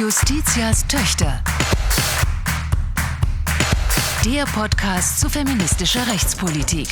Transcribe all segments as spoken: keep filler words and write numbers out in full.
Justitias Töchter. Der Podcast zu feministischer Rechtspolitik.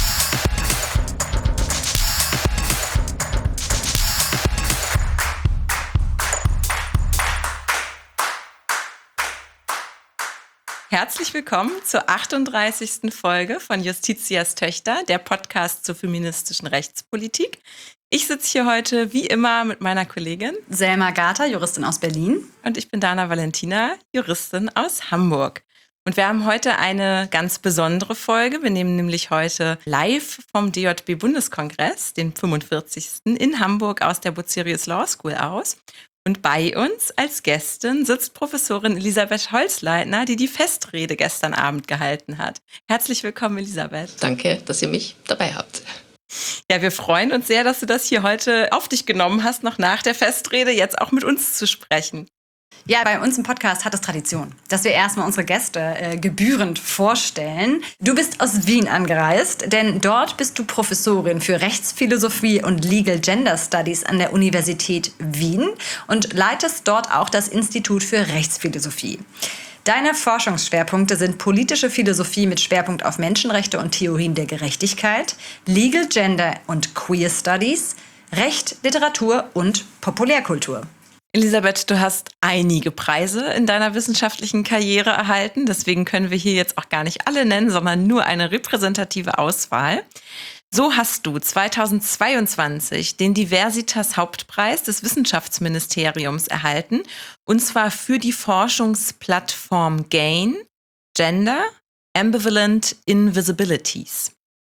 Herzlich willkommen zur achtunddreißigsten Folge von Justitias Töchter, der Podcast zur feministischen Rechtspolitik. Ich sitze hier heute wie immer mit meiner Kollegin Selma Gater, Juristin aus Berlin. Und ich bin Dana Valentina, Juristin aus Hamburg. Und wir haben heute eine ganz besondere Folge. Wir nehmen nämlich heute live vom D J B-Bundeskongress, den fünfundvierzigsten in Hamburg aus der Bucerius Law School aus. Und bei uns als Gästin sitzt Professorin Elisabeth Holzleitner, die die Festrede gestern Abend gehalten hat. Herzlich willkommen, Elisabeth. Danke, dass ihr mich dabei habt. Ja, wir freuen uns sehr, dass du das hier heute auf dich genommen hast, noch nach der Festrede jetzt auch mit uns zu sprechen. Ja, bei uns im Podcast hat es Tradition, dass wir erstmal unsere Gäste äh, gebührend vorstellen. Du bist aus Wien angereist, denn dort bist du Professorin für Rechtsphilosophie und Legal Gender Studies an der Universität Wien und leitest dort auch das Institut für Rechtsphilosophie. Deine Forschungsschwerpunkte sind politische Philosophie mit Schwerpunkt auf Menschenrechte und Theorien der Gerechtigkeit, Legal Gender und Queer Studies, Recht, Literatur und Populärkultur. Elisabeth, du hast einige Preise in deiner wissenschaftlichen Karriere erhalten. Deswegen können wir hier jetzt auch gar nicht alle nennen, sondern nur eine repräsentative Auswahl. So hast du zweitausendzweiundzwanzig den Diversitas-Hauptpreis des Wissenschaftsministeriums erhalten. Und zwar für die Forschungsplattform GAIN, Gender, Ambivalent Invisibilities.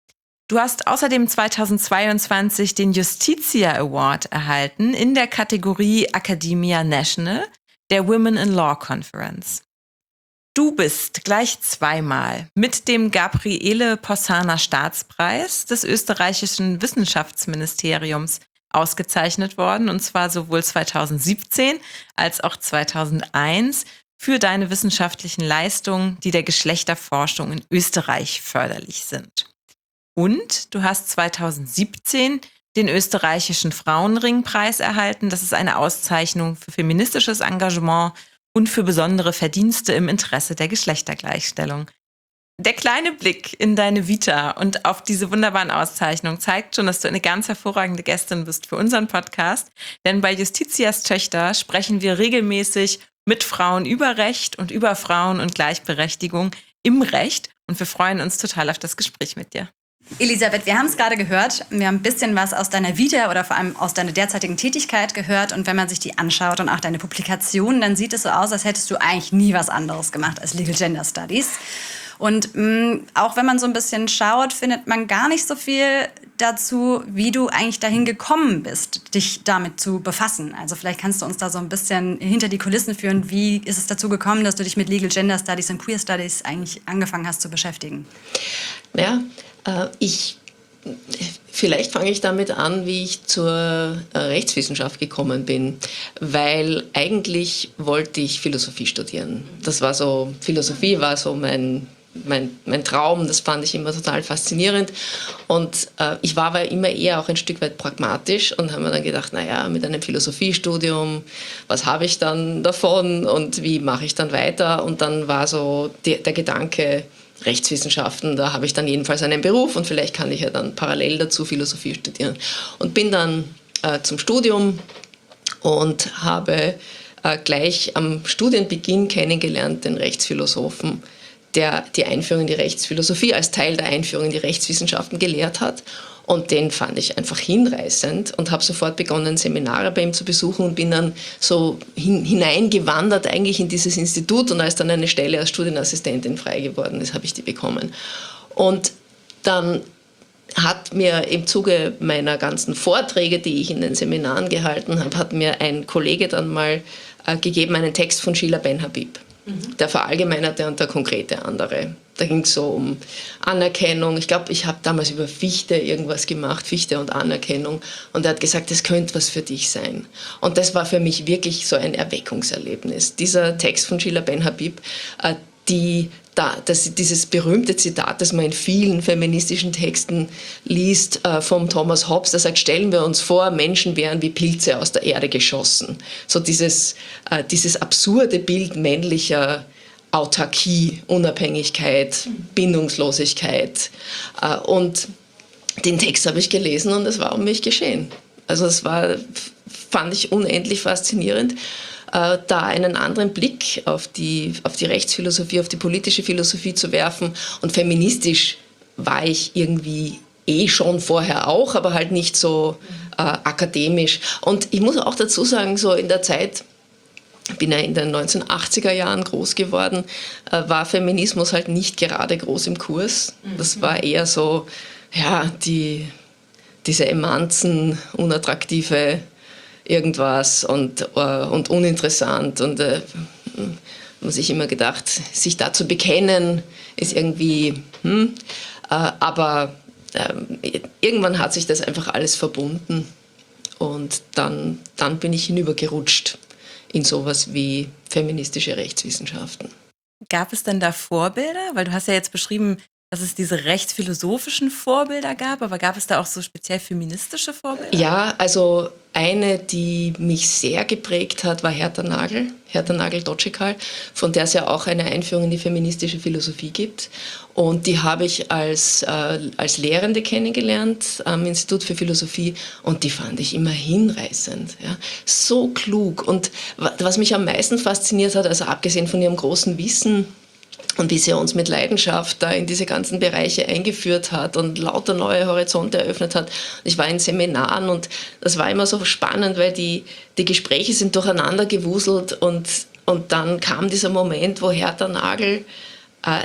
Du hast außerdem zweitausendzweiundzwanzig den Justitia Award erhalten in der Kategorie Academia National der Women in Law Conference. Du bist gleich zweimal mit dem Gabriele Possana Staatspreis des österreichischen Wissenschaftsministeriums ausgezeichnet worden, und zwar sowohl zweitausendsiebzehn als auch zweitausendeins für deine wissenschaftlichen Leistungen, die der Geschlechterforschung in Österreich förderlich sind. Und du hast zweitausendsiebzehn den österreichischen Frauenringpreis erhalten. Das ist eine Auszeichnung für feministisches Engagement und für besondere Verdienste im Interesse der Geschlechtergleichstellung. Der kleine Blick in deine Vita und auf diese wunderbaren Auszeichnungen zeigt schon, dass du eine ganz hervorragende Gästin bist für unseren Podcast. Denn bei Justitias Töchter sprechen wir regelmäßig mit Frauen über Recht und über Frauen und Gleichberechtigung im Recht. Und wir freuen uns total auf das Gespräch mit dir. Elisabeth, wir haben es gerade gehört. Wir haben ein bisschen was aus deiner Vita oder vor allem aus deiner derzeitigen Tätigkeit gehört. Und wenn man sich die anschaut und auch deine Publikationen, dann sieht es so aus, als hättest du eigentlich nie was anderes gemacht als Legal Gender Studies. Und mh, auch wenn man so ein bisschen schaut, findet man gar nicht so viel dazu, wie du eigentlich dahin gekommen bist, dich damit zu befassen. Also vielleicht kannst du uns da so ein bisschen hinter die Kulissen führen. Wie ist es dazu gekommen, dass du dich mit Legal Gender Studies und Queer Studies eigentlich angefangen hast zu beschäftigen? Ja, äh, ich... Vielleicht fange ich damit an, wie ich zur Rechtswissenschaft gekommen bin, weil eigentlich wollte ich Philosophie studieren. Das war so, Philosophie war so mein, mein, mein Traum, das fand ich immer total faszinierend. Und äh, ich war aber immer eher auch ein Stück weit pragmatisch und habe mir dann gedacht, naja, mit einem Philosophiestudium, was habe ich dann davon und wie mache ich dann weiter? Und dann war so die, der Gedanke, Rechtswissenschaften, da habe ich dann jedenfalls einen Beruf und vielleicht kann ich ja dann parallel dazu Philosophie studieren. Und bin dann äh, zum Studium und habe äh, gleich am Studienbeginn kennengelernt den Rechtsphilosophen, der die Einführung in die Rechtsphilosophie als Teil der Einführung in die Rechtswissenschaften gelehrt hat. Und den fand ich einfach hinreißend und habe sofort begonnen, Seminare bei ihm zu besuchen und bin dann so hin, hineingewandert eigentlich in dieses Institut. Und als dann eine Stelle als Studienassistentin frei geworden ist, habe ich die bekommen. Und dann hat mir im Zuge meiner ganzen Vorträge, die ich in den Seminaren gehalten habe, hat mir ein Kollege dann mal äh, gegeben, einen Text von Sheila Ben Habib. Mhm. Der verallgemeinerte und der konkrete andere. Da ging es so um Anerkennung. Ich glaube, ich habe damals über Fichte irgendwas gemacht, Fichte und Anerkennung. Und er hat gesagt, das könnte was für dich sein. Und das war für mich wirklich so ein Erweckungserlebnis. Dieser Text von Sheila Ben Habib, äh, die da, das, dieses berühmte Zitat, das man in vielen feministischen Texten liest, äh, vom Thomas Hobbes, der sagt, stellen wir uns vor, Menschen wären wie Pilze aus der Erde geschossen. So dieses, äh, dieses absurde Bild männlicher Autarkie, Unabhängigkeit, Bindungslosigkeit. Äh, und den Text habe ich gelesen und es war um mich geschehen. Also es war, fand ich unendlich faszinierend, äh, da einen anderen Blick auf die, auf die Rechtsphilosophie, auf die politische Philosophie zu werfen. Und feministisch war ich irgendwie eh schon vorher auch, aber halt nicht so äh, akademisch. Und ich muss auch dazu sagen, so in der Zeit, ich bin ja in den neunzehnhundertachtziger Jahren groß geworden, äh, war Feminismus halt nicht gerade groß im Kurs. Das war eher so, ja, die, diese Emanzen, unattraktive irgendwas und, äh, und uninteressant. Und äh, man sich immer gedacht, sich da zu bekennen, ist irgendwie, hm, äh, aber äh, irgendwann hat sich das einfach alles verbunden und dann, dann bin ich hinübergerutscht in sowas wie feministische Rechtswissenschaften. Gab es denn da Vorbilder? Weil du hast ja jetzt beschrieben, dass es diese rechtsphilosophischen Vorbilder gab, aber gab es da auch so speziell feministische Vorbilder? Ja, also eine, die mich sehr geprägt hat, war Hertha Nagel, Hertha Nagel-Doczekal, von der es ja auch eine Einführung in die feministische Philosophie gibt. Und die habe ich als, äh, als Lehrende kennengelernt am Institut für Philosophie und die fand ich immer hinreißend. Ja. So klug. Und was mich am meisten fasziniert hat, also abgesehen von ihrem großen Wissen, und wie sie uns mit Leidenschaft da in diese ganzen Bereiche eingeführt hat und lauter neue Horizonte eröffnet hat. Ich war in Seminaren und das war immer so spannend, weil die, die Gespräche sind durcheinander gewuselt und, und dann kam dieser Moment, wo Hertha Nagel äh,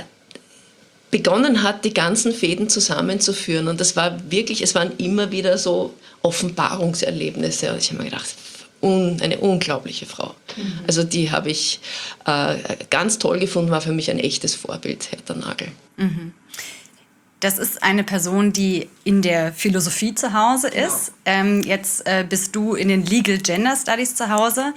begonnen hat, die ganzen Fäden zusammenzuführen. Und das war wirklich, es waren immer wieder so Offenbarungserlebnisse. Und ich habe mir gedacht, Un, eine unglaubliche Frau. Mhm. Also die habe ich äh, ganz toll gefunden, war für mich ein echtes Vorbild, Hertha Nagel. Mhm. Das ist eine Person, die in der Philosophie zu Hause ist. Ja. Ähm, jetzt äh, bist du in den Legal Gender Studies zu Hause.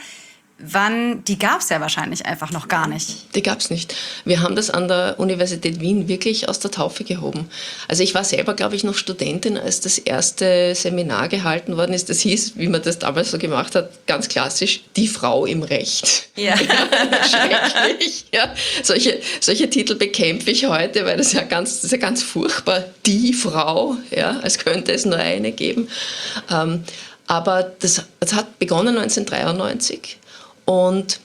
Wann, die gab es ja wahrscheinlich einfach noch gar nicht. Die gab es nicht. Wir haben das an der Universität Wien wirklich aus der Taufe gehoben. Also ich war selber, glaube ich, noch Studentin, als das erste Seminar gehalten worden ist. Das hieß, wie man das damals so gemacht hat, ganz klassisch, die Frau im Recht. Ja. Schrecklich. Ja. Solche, solche Titel bekämpfe ich heute, weil das ja ganz, das ist ja ganz furchtbar. Die Frau, ja, als könnte es nur eine geben. Ähm, aber das, das hat begonnen neunzehnhundertdreiundneunzig. Und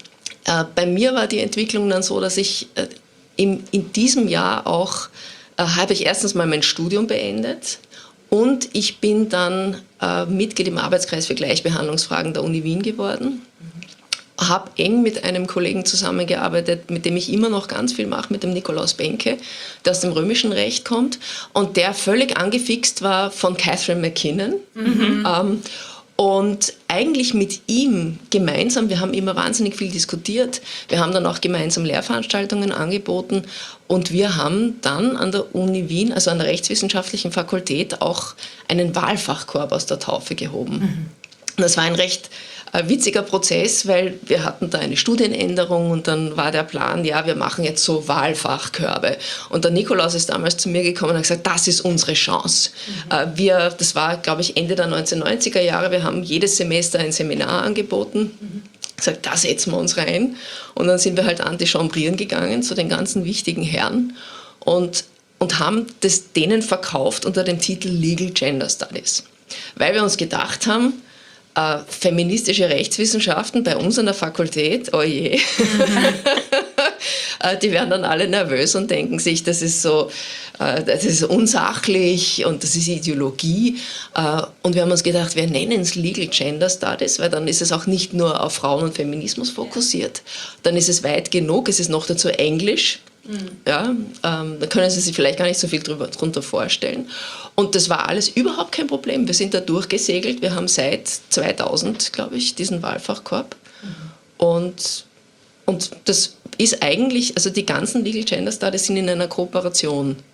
äh, bei mir war die Entwicklung dann so, dass ich äh, im, in diesem Jahr auch, äh, habe ich erstens mal mein Studium beendet und ich bin dann äh, Mitglied im Arbeitskreis für Gleichbehandlungsfragen der Uni Wien geworden. Mhm. Habe eng mit einem Kollegen zusammengearbeitet, mit dem ich immer noch ganz viel mache, mit dem Nikolaus Benke, der aus dem römischen Recht kommt und der völlig angefixt war von Catherine MacKinnon. Mhm. Ähm, Und eigentlich mit ihm gemeinsam, wir haben immer wahnsinnig viel diskutiert, wir haben dann auch gemeinsam Lehrveranstaltungen angeboten und wir haben dann an der Uni Wien, also an der Rechtswissenschaftlichen Fakultät, auch einen Wahlfachkorb aus der Taufe gehoben. Mhm. Und das war ein recht äh, witziger Prozess, weil wir hatten da eine Studienänderung und dann war der Plan, ja, wir machen jetzt so Wahlfachkörbe. Und der Nikolaus ist damals zu mir gekommen und hat gesagt, das ist unsere Chance. Mhm. Äh, wir, das war, glaube ich, Ende der neunzehnhundertneunziger Jahre, wir haben jedes Semester ein Seminar angeboten. Mhm. Gesagt, da setzen wir uns rein. Und dann sind wir halt antichambrieren gegangen zu den ganzen wichtigen Herren und, und haben das denen verkauft unter dem Titel Legal Gender Studies. Weil wir uns gedacht haben, Äh, feministische Rechtswissenschaften bei uns an der Fakultät, oh je, mhm. äh, die werden dann alle nervös und denken sich, das ist so, äh, das ist unsachlich und das ist Ideologie. Äh, und wir haben uns gedacht, wir nennen es Legal Gender Studies, weil dann ist es auch nicht nur auf Frauen und Feminismus fokussiert, dann ist es weit genug, es ist noch dazu Englisch. Mhm. Ja, ähm, da können Sie sich vielleicht gar nicht so viel drüber, drunter vorstellen. Und das war alles überhaupt kein Problem. Wir sind da durchgesegelt. Wir haben seit zweitausend, glaube ich, diesen Wahlfachkorb. Mhm. Und, und das ist eigentlich, also die ganzen Legal Gender Studies sind in einer Kooperation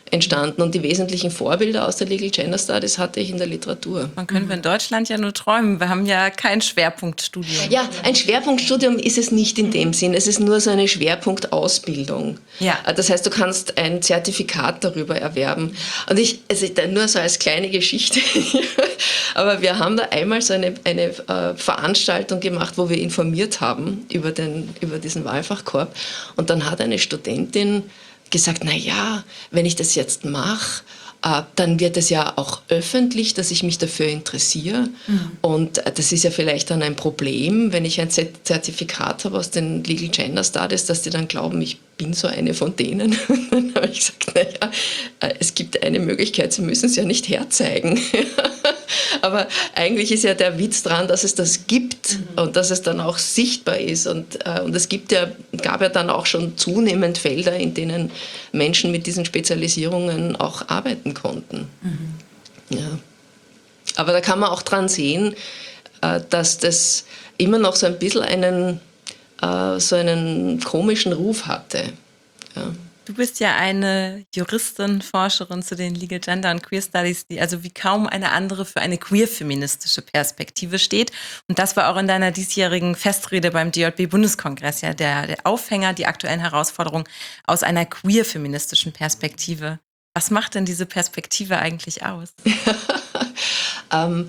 entstanden und die wesentlichen Vorbilder aus der Legal Gender Studies hatte ich in der Literatur. Man können wir in Deutschland ja nur träumen. Wir haben ja kein Schwerpunktstudium. Ja, ein Schwerpunktstudium ist es nicht in dem Sinn. Es ist nur so eine Schwerpunktausbildung. Ja. Das heißt, du kannst ein Zertifikat darüber erwerben. Und ich, also nur so als kleine Geschichte, aber wir haben da einmal so eine, eine äh, Veranstaltung gemacht, wo wir informiert haben über, den, über diesen Wahlfachkorb. Und dann hat eine Studentin gesagt, na ja, wenn ich das jetzt mache, äh, dann wird es ja auch öffentlich, dass ich mich dafür interessiere. Mhm. Und äh, das ist ja vielleicht dann ein Problem, wenn ich ein Zertifikat habe aus den Legal Gender Studies, dass die dann glauben, ich bin so eine von denen. Dann habe ich gesagt, naja, äh, es gibt eine Möglichkeit, sie müssen es ja nicht herzeigen. Aber eigentlich ist ja der Witz dran, dass es das gibt mhm. und dass es dann auch sichtbar ist. Und, äh, und es gibt ja, gab ja dann auch schon zunehmend Felder, in denen Menschen mit diesen Spezialisierungen auch arbeiten konnten. Mhm. Ja. Aber da kann man auch dran sehen, äh, dass das immer noch so ein bisschen einen, äh, so einen komischen Ruf hatte. Ja. Du bist ja eine Juristin, Forscherin zu den Legal Gender und Queer Studies, die also wie kaum eine andere für eine queer-feministische Perspektive steht. Und das war auch in deiner diesjährigen Festrede beim D J B-Bundeskongress ja der, der Aufhänger, die aktuellen Herausforderungen aus einer queer-feministischen Perspektive. Was macht denn diese Perspektive eigentlich aus? ähm,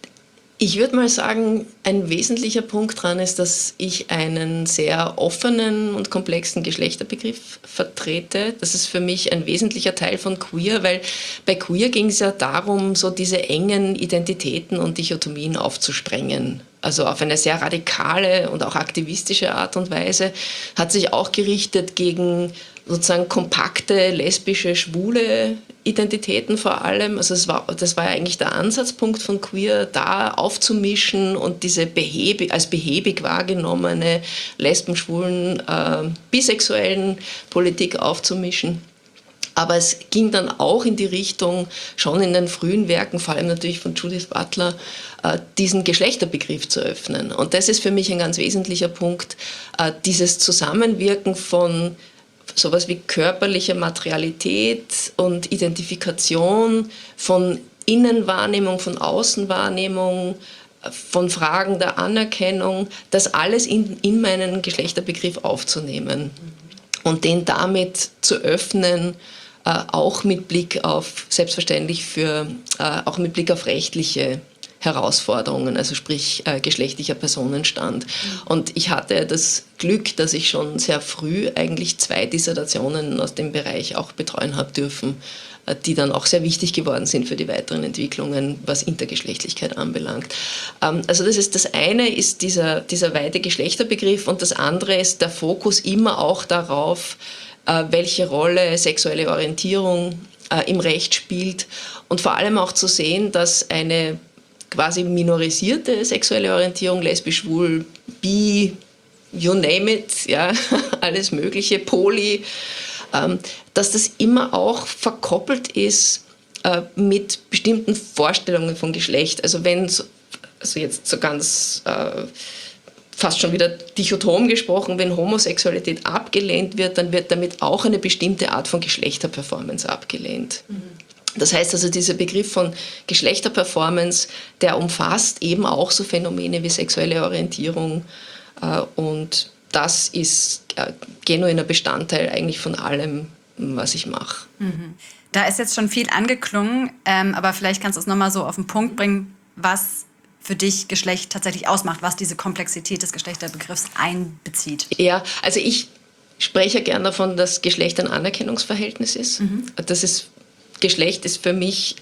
Ich würde mal sagen, ein wesentlicher Punkt daran ist, dass ich einen sehr offenen und komplexen Geschlechterbegriff vertrete. Das ist für mich ein wesentlicher Teil von Queer, weil bei Queer ging es ja darum, so diese engen Identitäten und Dichotomien aufzusprengen. Also auf eine sehr radikale und auch aktivistische Art und Weise. Hat sich auch gerichtet gegen sozusagen kompakte, lesbische, schwule Identitäten vor allem. Also es war, das war ja eigentlich der Ansatzpunkt von Queer, da aufzumischen und diese behäbig, als behäbig wahrgenommene lesben, schwulen, äh, bisexuellen Politik aufzumischen. Aber es ging dann auch in die Richtung, schon in den frühen Werken, vor allem natürlich von Judith Butler, äh, diesen Geschlechterbegriff zu öffnen. Und das ist für mich ein ganz wesentlicher Punkt, äh, dieses Zusammenwirken von sowas wie körperlicher Materialität und Identifikation, von Innenwahrnehmung, von Außenwahrnehmung, von Fragen der Anerkennung, das alles in, in meinen Geschlechterbegriff aufzunehmen und den damit zu öffnen, äh, auch mit Blick auf, selbstverständlich für, äh, auch mit Blick auf rechtliche Herausforderungen, also sprich äh, geschlechtlicher Personenstand. Und ich hatte das Glück, dass ich schon sehr früh eigentlich zwei Dissertationen aus dem Bereich auch betreuen habe dürfen, äh, die dann auch sehr wichtig geworden sind für die weiteren Entwicklungen, was Intergeschlechtlichkeit anbelangt. Ähm, also das ist das eine, ist dieser, dieser weite Geschlechterbegriff, und das andere ist der Fokus immer auch darauf, äh, welche Rolle sexuelle Orientierung äh, im Recht spielt, und vor allem auch zu sehen, dass eine quasi minorisierte sexuelle Orientierung, lesbisch, schwul, bi, you name it, ja, alles Mögliche, poly, ähm, dass das immer auch verkoppelt ist äh, mit bestimmten Vorstellungen von Geschlecht. Also wenn, also jetzt so ganz äh, fast schon wieder dichotom gesprochen, wenn Homosexualität abgelehnt wird, dann wird damit auch eine bestimmte Art von Geschlechterperformance abgelehnt. Mhm. Das heißt also, dieser Begriff von Geschlechterperformance, der umfasst eben auch so Phänomene wie sexuelle Orientierung, äh, und das ist äh, genuiner Bestandteil eigentlich von allem, was ich mache. Mhm. Da ist jetzt schon viel angeklungen, ähm, aber vielleicht kannst du es nochmal so auf den Punkt bringen, was für dich Geschlecht tatsächlich ausmacht, was diese Komplexität des Geschlechterbegriffs einbezieht. Ja, also ich spreche ja gern davon, dass Geschlecht ein Anerkennungsverhältnis ist. Mhm. Das ist Geschlecht ist für mich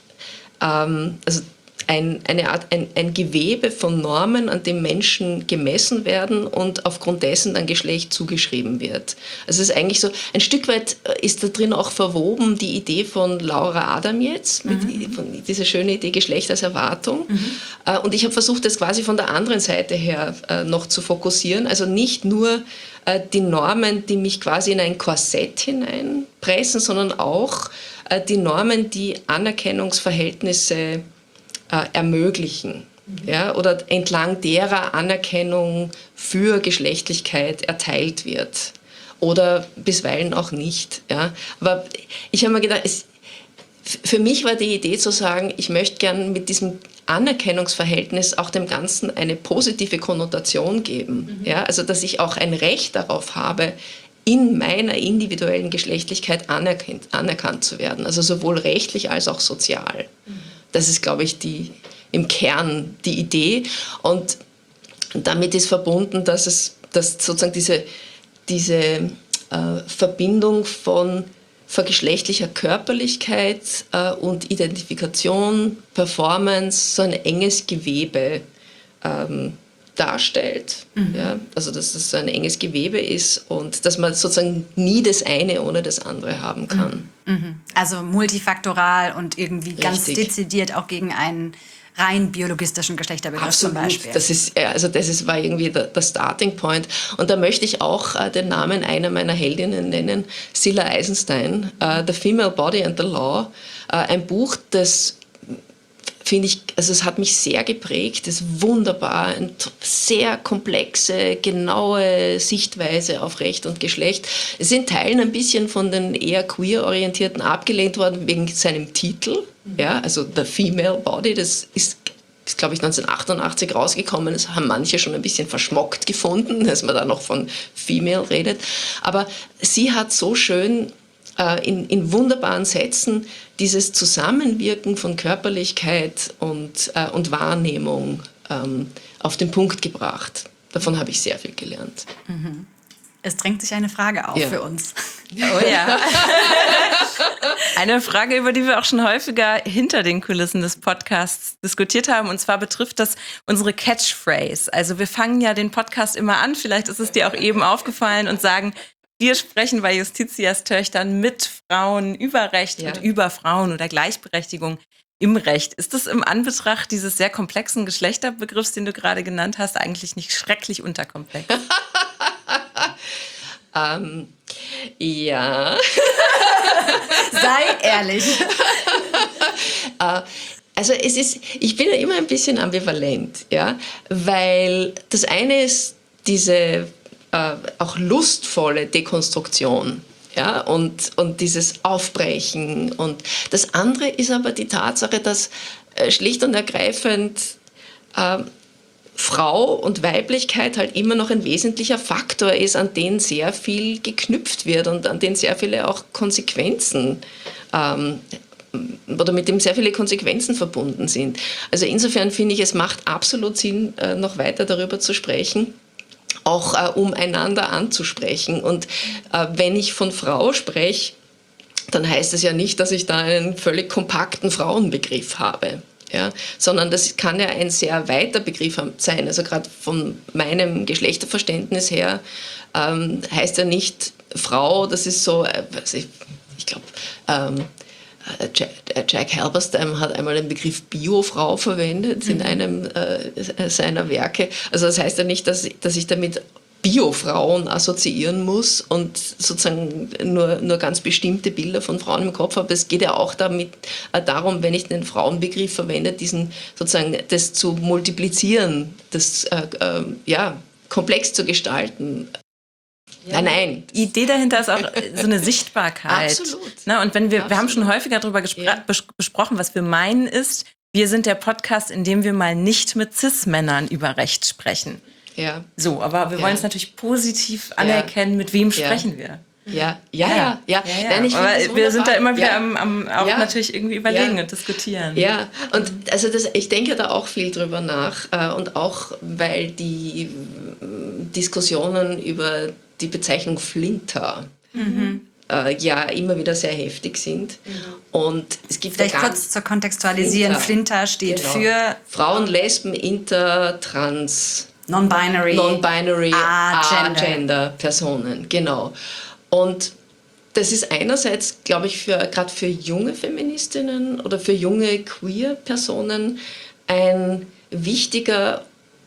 ähm, also ein, eine Art, ein, ein Gewebe von Normen, an dem Menschen gemessen werden und aufgrund dessen dann Geschlecht zugeschrieben wird. Also es ist eigentlich so, ein Stück weit ist da drin auch verwoben die Idee von Laura Adam jetzt, mit mhm. von dieser schönen Idee Geschlecht als Erwartung. Mhm. Äh, und ich habe versucht, das quasi von der anderen Seite her äh, noch zu fokussieren. Also nicht nur äh, die Normen, die mich quasi in ein Korsett hineinpressen, sondern auch äh, die Normen, die Anerkennungsverhältnisse äh, ermöglichen, mhm. ja, oder entlang derer Anerkennung für Geschlechtlichkeit erteilt wird oder bisweilen auch nicht. Ja. Aber ich habe mir gedacht, es, für mich war die Idee zu sagen, ich möchte gern mit diesem Anerkennungsverhältnis auch dem Ganzen eine positive Konnotation geben. Mhm. Ja, also dass ich auch ein Recht darauf habe, in meiner individuellen Geschlechtlichkeit anerkannt, anerkannt zu werden. Also sowohl rechtlich als auch sozial. Mhm. Das ist, glaube ich, die, im Kern die Idee. Und damit ist verbunden, dass es dass sozusagen diese, diese äh, Verbindung von vergeschlechtlicher Körperlichkeit äh, und Identifikation, Performance, so ein enges Gewebe ähm, darstellt. Mhm. Ja? Also dass es so ein enges Gewebe ist und dass man sozusagen nie das eine ohne das andere haben kann. Mhm. Also multifaktoral und irgendwie Richtig. Ganz dezidiert auch gegen einen rein biologistischen Geschlechterbegriff Absolut. zum Beispiel. Das ist, also das ist, war irgendwie der, der Starting Point. Und da möchte ich auch äh, den Namen einer meiner Heldinnen nennen, Zilla Eisenstein, äh, The Female Body and the Law. Äh, ein Buch, das finde ich, also es hat mich sehr geprägt, das ist wunderbar, eine sehr komplexe, genaue Sichtweise auf Recht und Geschlecht. Es ist in Teilen ein bisschen von den eher queer-orientierten abgelehnt worden wegen seinem Titel, mhm. ja, also The Female Body, das ist, ist glaube ich neunzehnhundertachtundachtzig rausgekommen, das haben manche schon ein bisschen verschmockt gefunden, dass man da noch von Female redet, aber sie hat so schön In, in wunderbaren Sätzen dieses Zusammenwirken von Körperlichkeit und, äh, und Wahrnehmung ähm, auf den Punkt gebracht. Davon habe ich sehr viel gelernt. Mhm. Es drängt sich eine Frage auf ja. für uns. Oh ja. Eine Frage, über die wir auch schon häufiger hinter den Kulissen des Podcasts diskutiert haben. Und zwar betrifft das unsere Catchphrase. Also wir fangen ja den Podcast immer an, vielleicht ist es dir auch eben aufgefallen, und sagen, wir sprechen bei Justitias Töchtern mit Frauen über Recht ja. und über Frauen oder Gleichberechtigung im Recht. Ist das im Anbetracht dieses sehr komplexen Geschlechterbegriffs, den du gerade genannt hast, eigentlich nicht schrecklich unterkomplex? ähm, ja. Sei ehrlich. äh, also es ist, ich bin ja immer ein bisschen ambivalent, ja, weil das eine ist diese Äh, auch lustvolle Dekonstruktion, ja, und, und dieses Aufbrechen. Und das andere ist aber die Tatsache, dass äh, schlicht und ergreifend äh, Frau und Weiblichkeit halt immer noch ein wesentlicher Faktor ist, an den sehr viel geknüpft wird und an den sehr viele auch Konsequenzen ähm, oder mit dem sehr viele Konsequenzen verbunden sind. Also insofern finde ich, es macht absolut Sinn, äh, noch weiter darüber zu sprechen, auch äh, um einander anzusprechen. Und äh, wenn ich von Frau spreche, dann heißt es ja nicht, dass ich da einen völlig kompakten Frauenbegriff habe, ja? Sondern das kann ja ein sehr weiter Begriff sein. Also gerade von meinem Geschlechterverständnis her ähm, heißt ja nicht Frau, das ist so, äh, ich, ich glaube, ähm, Jack Halberstam hat einmal den Begriff Biofrau verwendet in einem äh, seiner Werke. Also das heißt ja nicht, dass, dass ich damit Biofrauen assoziieren muss und sozusagen nur, nur ganz bestimmte Bilder von Frauen im Kopf habe. Es geht ja auch damit, äh, darum, wenn ich den Frauenbegriff verwende, diesen sozusagen das zu multiplizieren, das äh, äh, ja, komplex zu gestalten. Ja. Nein, nein. Die Idee dahinter ist auch so eine Sichtbarkeit. Absolut. Na, und wenn wir, Absolut. wir haben schon häufiger darüber gespr- ja. bes- besprochen, was wir meinen ist, wir sind der Podcast, in dem wir mal nicht mit Cis-Männern über Recht sprechen. Ja. So, aber wir ja. wollen es natürlich positiv anerkennen, mit wem ja. sprechen wir. Ja, ja, ja. ja. ja. ja, ja. Nein, ich aber wir sind da immer wieder ja. am, am auch ja. natürlich irgendwie überlegen ja. und diskutieren. Ja, und also das, ich denke da auch viel drüber nach äh, und auch, weil die äh, Diskussionen über die Bezeichnung Flinter mhm. äh, ja immer wieder sehr heftig sind. Mhm. Und es gibt Vielleicht kurz zu kontextualisieren, Flinter, Flinter steht genau. für Frauen, Lesben, Inter, Trans, Non-Binary, Non-Binary, Agender. Agender-Personen, genau. Und das ist einerseits, glaube ich, für gerade für junge Feministinnen oder für junge Queer-Personen ein wichtiger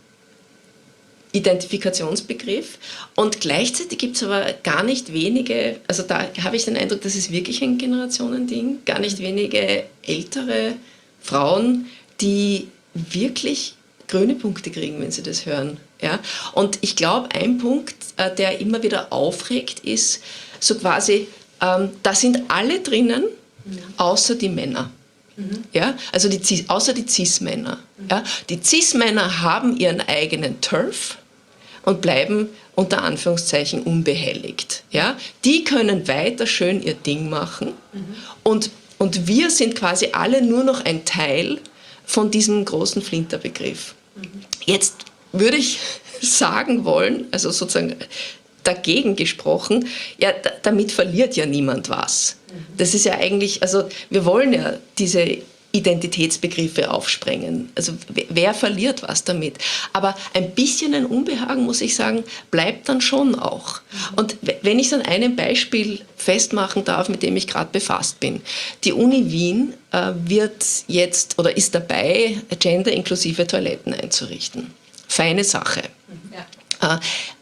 Identifikationsbegriff. Und gleichzeitig gibt es aber gar nicht wenige, also da habe ich den Eindruck, das ist wirklich ein Generationending, gar nicht wenige ältere Frauen, die wirklich grüne Punkte kriegen, wenn sie das hören. Ja? Und ich glaube, ein Punkt, äh, der immer wieder aufregt, ist so quasi, ähm, da sind alle drinnen, mhm. außer die Männer. Mhm. Ja? Also die, außer die Cis-Männer. Mhm. Ja? Die Cis-Männer haben ihren eigenen Turf und bleiben unter Anführungszeichen unbehelligt. Ja? Die können weiter schön ihr Ding machen mhm. und, und wir sind quasi alle nur noch ein Teil von diesem großen Flinterbegriff. Mhm. Jetzt würde ich sagen wollen, also sozusagen dagegen gesprochen, ja, d- damit verliert ja niemand was. Mhm. Das ist ja eigentlich, also wir wollen ja diese Identitätsbegriffe aufsprengen. Also wer verliert was damit? Aber ein bisschen ein Unbehagen, muss ich sagen, bleibt dann schon auch. Mhm. Und wenn ich es an einem Beispiel festmachen darf, mit dem ich gerade befasst bin. Die Uni Wien äh, wird jetzt oder ist dabei, genderinklusive Toiletten einzurichten. Feine Sache. Mhm. Ja. Äh,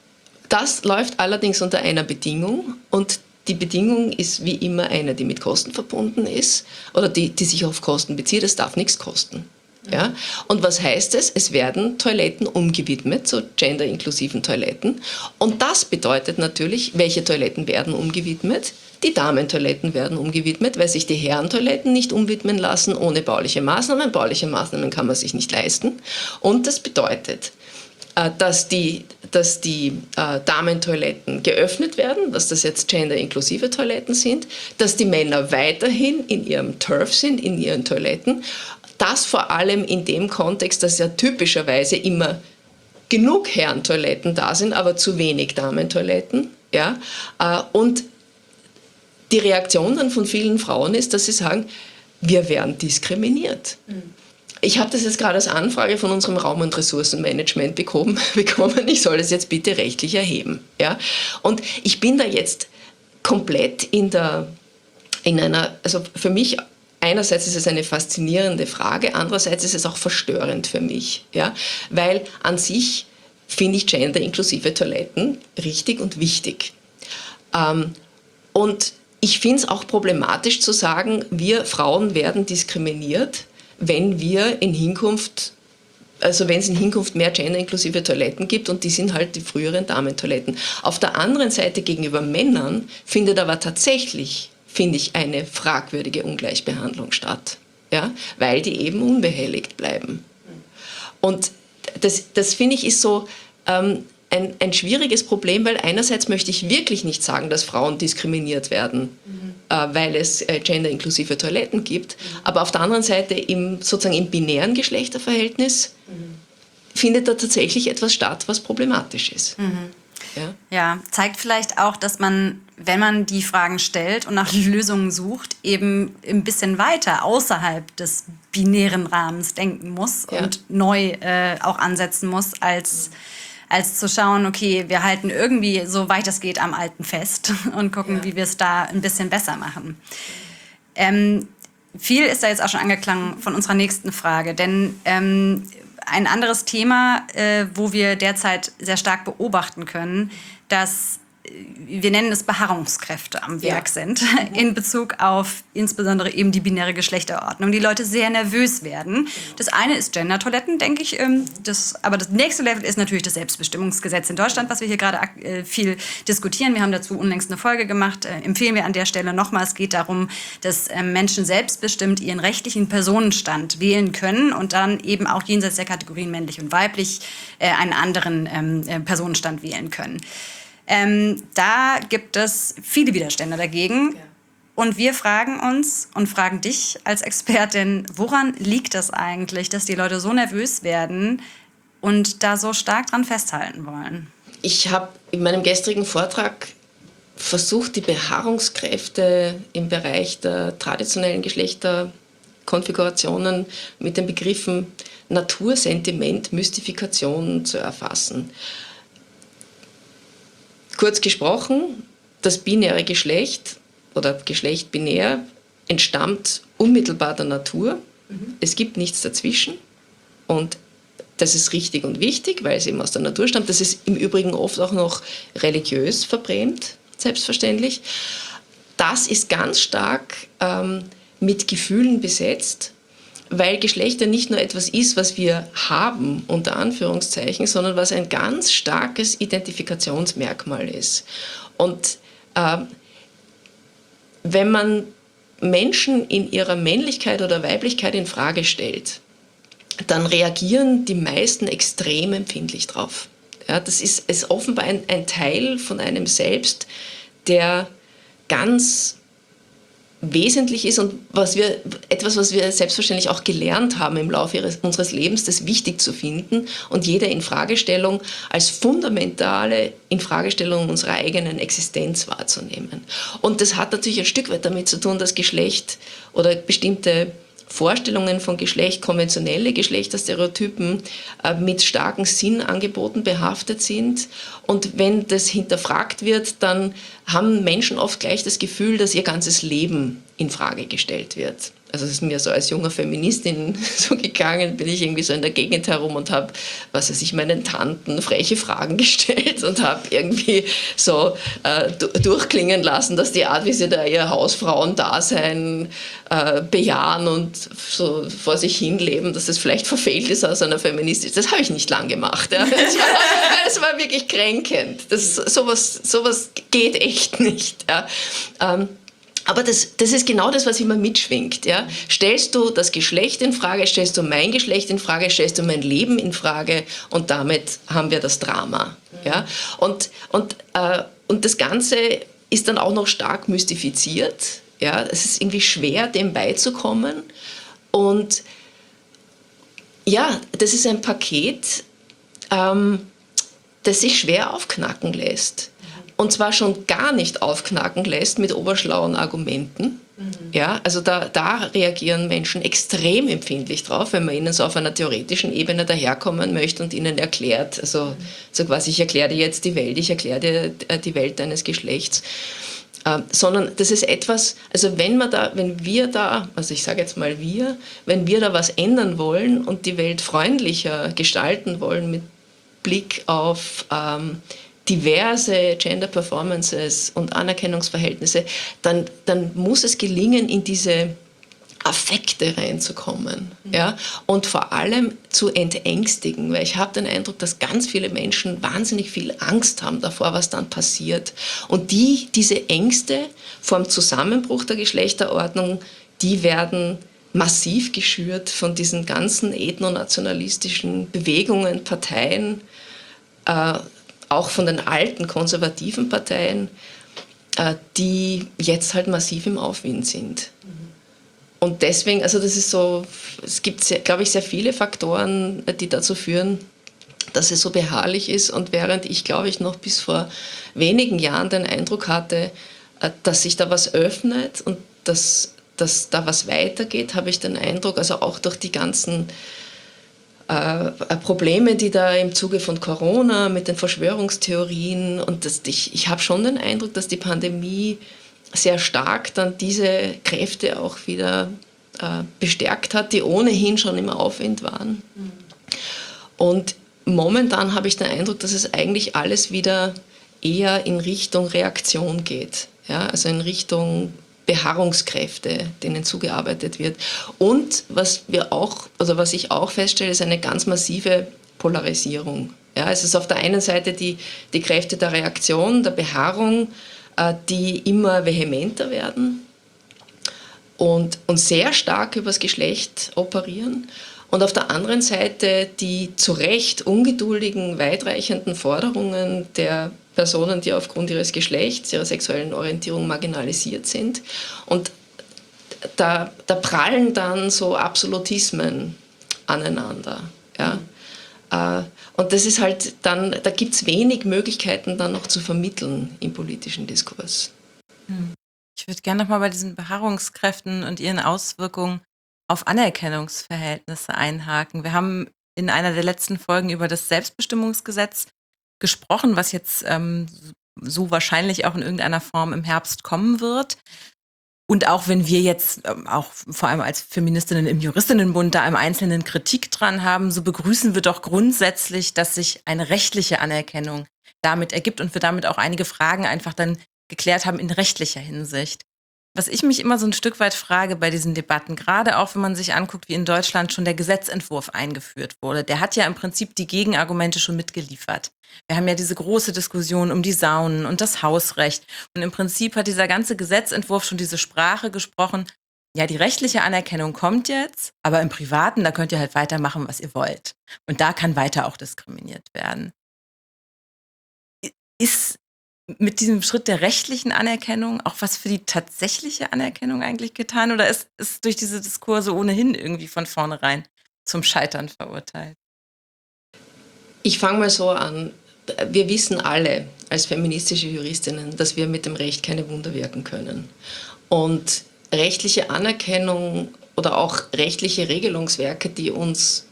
das läuft allerdings unter einer Bedingung und die Bedingung ist wie immer eine, die mit Kosten verbunden ist oder die, die sich auf Kosten bezieht. Es darf nichts kosten. Ja? Und was heißt es? Es werden Toiletten umgewidmet, so genderinklusiven Toiletten. Und das bedeutet natürlich, welche Toiletten werden umgewidmet? Die Damentoiletten werden umgewidmet, weil sich die Herrentoiletten nicht umwidmen lassen ohne bauliche Maßnahmen. Bauliche Maßnahmen kann man sich nicht leisten. Und das bedeutet, dass die, dass die äh, Damentoiletten geöffnet werden, dass das jetzt genderinklusive Toiletten sind, dass die Männer weiterhin in ihrem Turf sind, in ihren Toiletten. Das vor allem in dem Kontext, dass ja typischerweise immer genug Herrentoiletten da sind, aber zu wenig Damentoiletten. Ja? Äh, und die Reaktion dann von vielen Frauen ist, dass sie sagen, wir werden diskriminiert. Mhm. Ich habe das jetzt gerade als Anfrage von unserem Raum- und Ressourcenmanagement bekommen, bekommen. Ich soll es jetzt bitte rechtlich erheben. Ja? Und ich bin da jetzt komplett in, der, in einer, also für mich, einerseits ist es eine faszinierende Frage, andererseits ist es auch verstörend für mich. Ja? Weil an sich finde ich genderinklusive Toiletten richtig und wichtig. Ähm, und ich finde es auch problematisch zu sagen, wir Frauen werden diskriminiert, wenn wir in Hinkunft, also wenn es in Hinkunft mehr genderinklusive Toiletten gibt und die sind halt die früheren Damentoiletten. Auf der anderen Seite gegenüber Männern findet aber tatsächlich, finde ich, eine fragwürdige Ungleichbehandlung statt, ja? Weil die eben unbehelligt bleiben. Und das, das finde ich ist so ähm, ein, ein schwieriges Problem, weil einerseits möchte ich wirklich nicht sagen, dass Frauen diskriminiert werden, mhm. äh, weil es äh, genderinklusive Toiletten gibt, mhm. aber auf der anderen Seite im, sozusagen im binären Geschlechterverhältnis mhm. findet da tatsächlich etwas statt, was problematisch ist. Mhm. Ja? Ja, zeigt vielleicht auch, dass man, wenn man die Fragen stellt und nach Lösungen sucht, eben ein bisschen weiter außerhalb des binären Rahmens denken muss ja. und neu äh, auch ansetzen muss, als, als zu schauen, okay, wir halten irgendwie so weit es geht am Alten fest und gucken, ja. wie wir es da ein bisschen besser machen. Ähm, viel ist da jetzt auch schon angeklungen von unserer nächsten Frage, denn ähm, ein anderes Thema, äh, wo wir derzeit sehr stark beobachten können, dass wir nennen es Beharrungskräfte am Werk ja. sind, in Bezug auf insbesondere eben die binäre Geschlechterordnung. Die Leute sehr nervös werden. Das eine ist Gender-Toiletten, denke ich. Das, aber das nächste Level ist natürlich das Selbstbestimmungsgesetz in Deutschland, was wir hier gerade viel diskutieren. Wir haben dazu unlängst eine Folge gemacht. Empfehlen wir an der Stelle nochmal. Es geht darum, dass Menschen selbstbestimmt ihren rechtlichen Personenstand wählen können und dann eben auch jenseits der Kategorien männlich und weiblich einen anderen Personenstand wählen können. Ähm, da gibt es viele Widerstände dagegen. Ja. Und wir fragen uns und fragen dich als Expertin, woran liegt das eigentlich, dass die Leute so nervös werden und da so stark dran festhalten wollen? Ich habe in meinem gestrigen Vortrag versucht, die Beharrungskräfte im Bereich der traditionellen Geschlechterkonfigurationen mit den Begriffen Natur, Sentiment, Mystifikation zu erfassen. Kurz gesprochen, das binäre Geschlecht oder Geschlecht binär entstammt unmittelbar der Natur. Mhm. Es gibt nichts dazwischen und das ist richtig und wichtig, weil es eben aus der Natur stammt. Das ist im Übrigen oft auch noch religiös verbrämt, selbstverständlich. Das ist ganz stark ähm, mit Gefühlen besetzt, weil Geschlecht ja nicht nur etwas ist, was wir haben, unter Anführungszeichen, sondern was ein ganz starkes Identifikationsmerkmal ist. Und äh, wenn man Menschen in ihrer Männlichkeit oder Weiblichkeit in Frage stellt, dann reagieren die meisten extrem empfindlich drauf. Ja, das ist, ist offenbar ein, ein Teil von einem selbst, der ganz wesentlich ist und was wir, etwas, was wir selbstverständlich auch gelernt haben im Laufe ihres, unseres Lebens, das wichtig zu finden und jede Infragestellung als fundamentale Infragestellung unserer eigenen Existenz wahrzunehmen. Und das hat natürlich ein Stück weit damit zu tun, dass Geschlecht oder bestimmte Vorstellungen von Geschlecht, konventionelle Geschlechterstereotypen äh, mit starken Sinnangeboten behaftet sind. Und wenn das hinterfragt wird, dann haben Menschen oft gleich das Gefühl, dass ihr ganzes Leben in Frage gestellt wird. Also es ist mir so als junge Feministin so gegangen, bin ich irgendwie so in der Gegend herum und habe, was weiß ich, meinen Tanten freche Fragen gestellt und habe irgendwie so äh, durchklingen lassen, dass die Art, wie sie da ihr Hausfrauendasein äh, bejahen und so vor sich hin leben, dass das vielleicht verfehlt ist aus einer Feministin. Das habe ich nicht lang gemacht. Ja. Das, war, das war wirklich kränkend. Das, sowas, sowas geht echt nicht. Ja. Ähm, Aber das, das ist genau das, was immer mitschwingt. Ja? Stellst du das Geschlecht in Frage, stellst du mein Geschlecht in Frage, stellst du mein Leben in Frage und damit haben wir das Drama. Ja? Und, und, äh, und das Ganze ist dann auch noch stark mystifiziert. Ja? Es ist irgendwie schwer, dem beizukommen. Und ja, das ist ein Paket, ähm, das sich schwer aufknacken lässt. Und zwar schon gar nicht aufknacken lässt mit oberschlauen Argumenten. Mhm. Ja, also da, da reagieren Menschen extrem empfindlich drauf, wenn man ihnen so auf einer theoretischen Ebene daherkommen möchte und ihnen erklärt, also mhm. so quasi, ich erkläre dir jetzt die Welt, ich erkläre dir die Welt deines Geschlechts. Äh, sondern das ist etwas, also wenn man da, wenn wir da, also ich sage jetzt mal wir, wenn wir da was ändern wollen und die Welt freundlicher gestalten wollen mit Blick auf ähm, diverse Gender Performances und Anerkennungsverhältnisse, dann, dann muss es gelingen, in diese Affekte reinzukommen. Mhm. Ja? Und vor allem zu entängstigen, weil ich habe den Eindruck, dass ganz viele Menschen wahnsinnig viel Angst haben davor, was dann passiert. Und die, diese Ängste vor dem Zusammenbruch der Geschlechterordnung, die werden massiv geschürt von diesen ganzen ethnonationalistischen Bewegungen, Parteien, äh, auch von den alten konservativen Parteien, äh, die jetzt halt massiv im Aufwind sind. Mhm. Und deswegen, also das ist so, es gibt, sehr, glaube ich, sehr viele Faktoren, die dazu führen, dass es so beharrlich ist. Und während ich, glaube ich, noch bis vor wenigen Jahren den Eindruck hatte, äh, dass sich da was öffnet und dass, dass da was weitergeht, habe ich den Eindruck, also auch durch die ganzen Äh, Probleme, die da im Zuge von Corona mit den Verschwörungstheorien und das, ich, ich habe schon den Eindruck, dass die Pandemie sehr stark dann diese Kräfte auch wieder äh, bestärkt hat, die ohnehin schon im Aufwind waren. Mhm. Und momentan habe ich den Eindruck, dass es eigentlich alles wieder eher in Richtung Reaktion geht, ja? Also in Richtung Beharrungskräfte, denen zugearbeitet wird. Und was wir auch, also was ich auch feststelle, ist eine ganz massive Polarisierung. Ja, es ist auf der einen Seite die, die Kräfte der Reaktion, der Beharrung, äh, die immer vehementer werden und, und sehr stark übers Geschlecht operieren. Und auf der anderen Seite die zu Recht ungeduldigen, weitreichenden Forderungen der Personen, die aufgrund ihres Geschlechts, ihrer sexuellen Orientierung marginalisiert sind. Und da, da prallen dann so Absolutismen aneinander. Ja. Mhm. Und das ist halt dann, da gibt es wenig Möglichkeiten dann noch zu vermitteln im politischen Diskurs. Ich würde gerne nochmal bei diesen Beharrungskräften und ihren Auswirkungen auf Anerkennungsverhältnisse einhaken. Wir haben in einer der letzten Folgen über das Selbstbestimmungsgesetz gesprochen, was jetzt ähm, so wahrscheinlich auch in irgendeiner Form im Herbst kommen wird. Und auch wenn wir jetzt ähm, auch vor allem als Feministinnen im Juristinnenbund da im Einzelnen Kritik dran haben, so begrüßen wir doch grundsätzlich, dass sich eine rechtliche Anerkennung damit ergibt und wir damit auch einige Fragen einfach dann geklärt haben in rechtlicher Hinsicht. Was ich mich immer so ein Stück weit frage bei diesen Debatten, gerade auch wenn man sich anguckt, wie in Deutschland schon der Gesetzentwurf eingeführt wurde, der hat ja im Prinzip die Gegenargumente schon mitgeliefert. Wir haben ja diese große Diskussion um die Saunen und das Hausrecht. Und im Prinzip hat dieser ganze Gesetzentwurf schon diese Sprache gesprochen, ja, die rechtliche Anerkennung kommt jetzt, aber im Privaten, da könnt ihr halt weitermachen, was ihr wollt. Und da kann weiter auch diskriminiert werden. Ist mit diesem Schritt der rechtlichen Anerkennung auch was für die tatsächliche Anerkennung eigentlich getan? Oder ist es durch diese Diskurse ohnehin irgendwie von vornherein zum Scheitern verurteilt? Ich fange mal so an. Wir wissen alle als feministische Juristinnen, dass wir mit dem Recht keine Wunder wirken können. Und rechtliche Anerkennung oder auch rechtliche Regelungswerke, die uns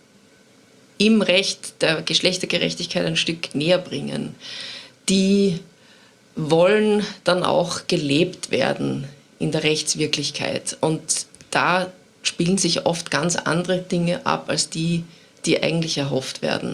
im Recht der Geschlechtergerechtigkeit ein Stück näher bringen, die wollen dann auch gelebt werden in der Rechtswirklichkeit. Und da spielen sich oft ganz andere Dinge ab, als die, die eigentlich erhofft werden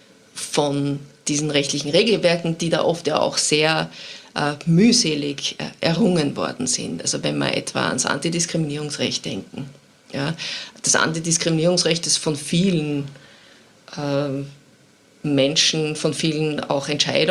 von diesen rechtlichen Regelwerken, die da oft ja auch sehr äh, mühselig äh, errungen worden sind. Also wenn wir etwa ans Antidiskriminierungsrecht denken. Ja, das Antidiskriminierungsrecht ist von vielen äh, Menschen, von vielen auch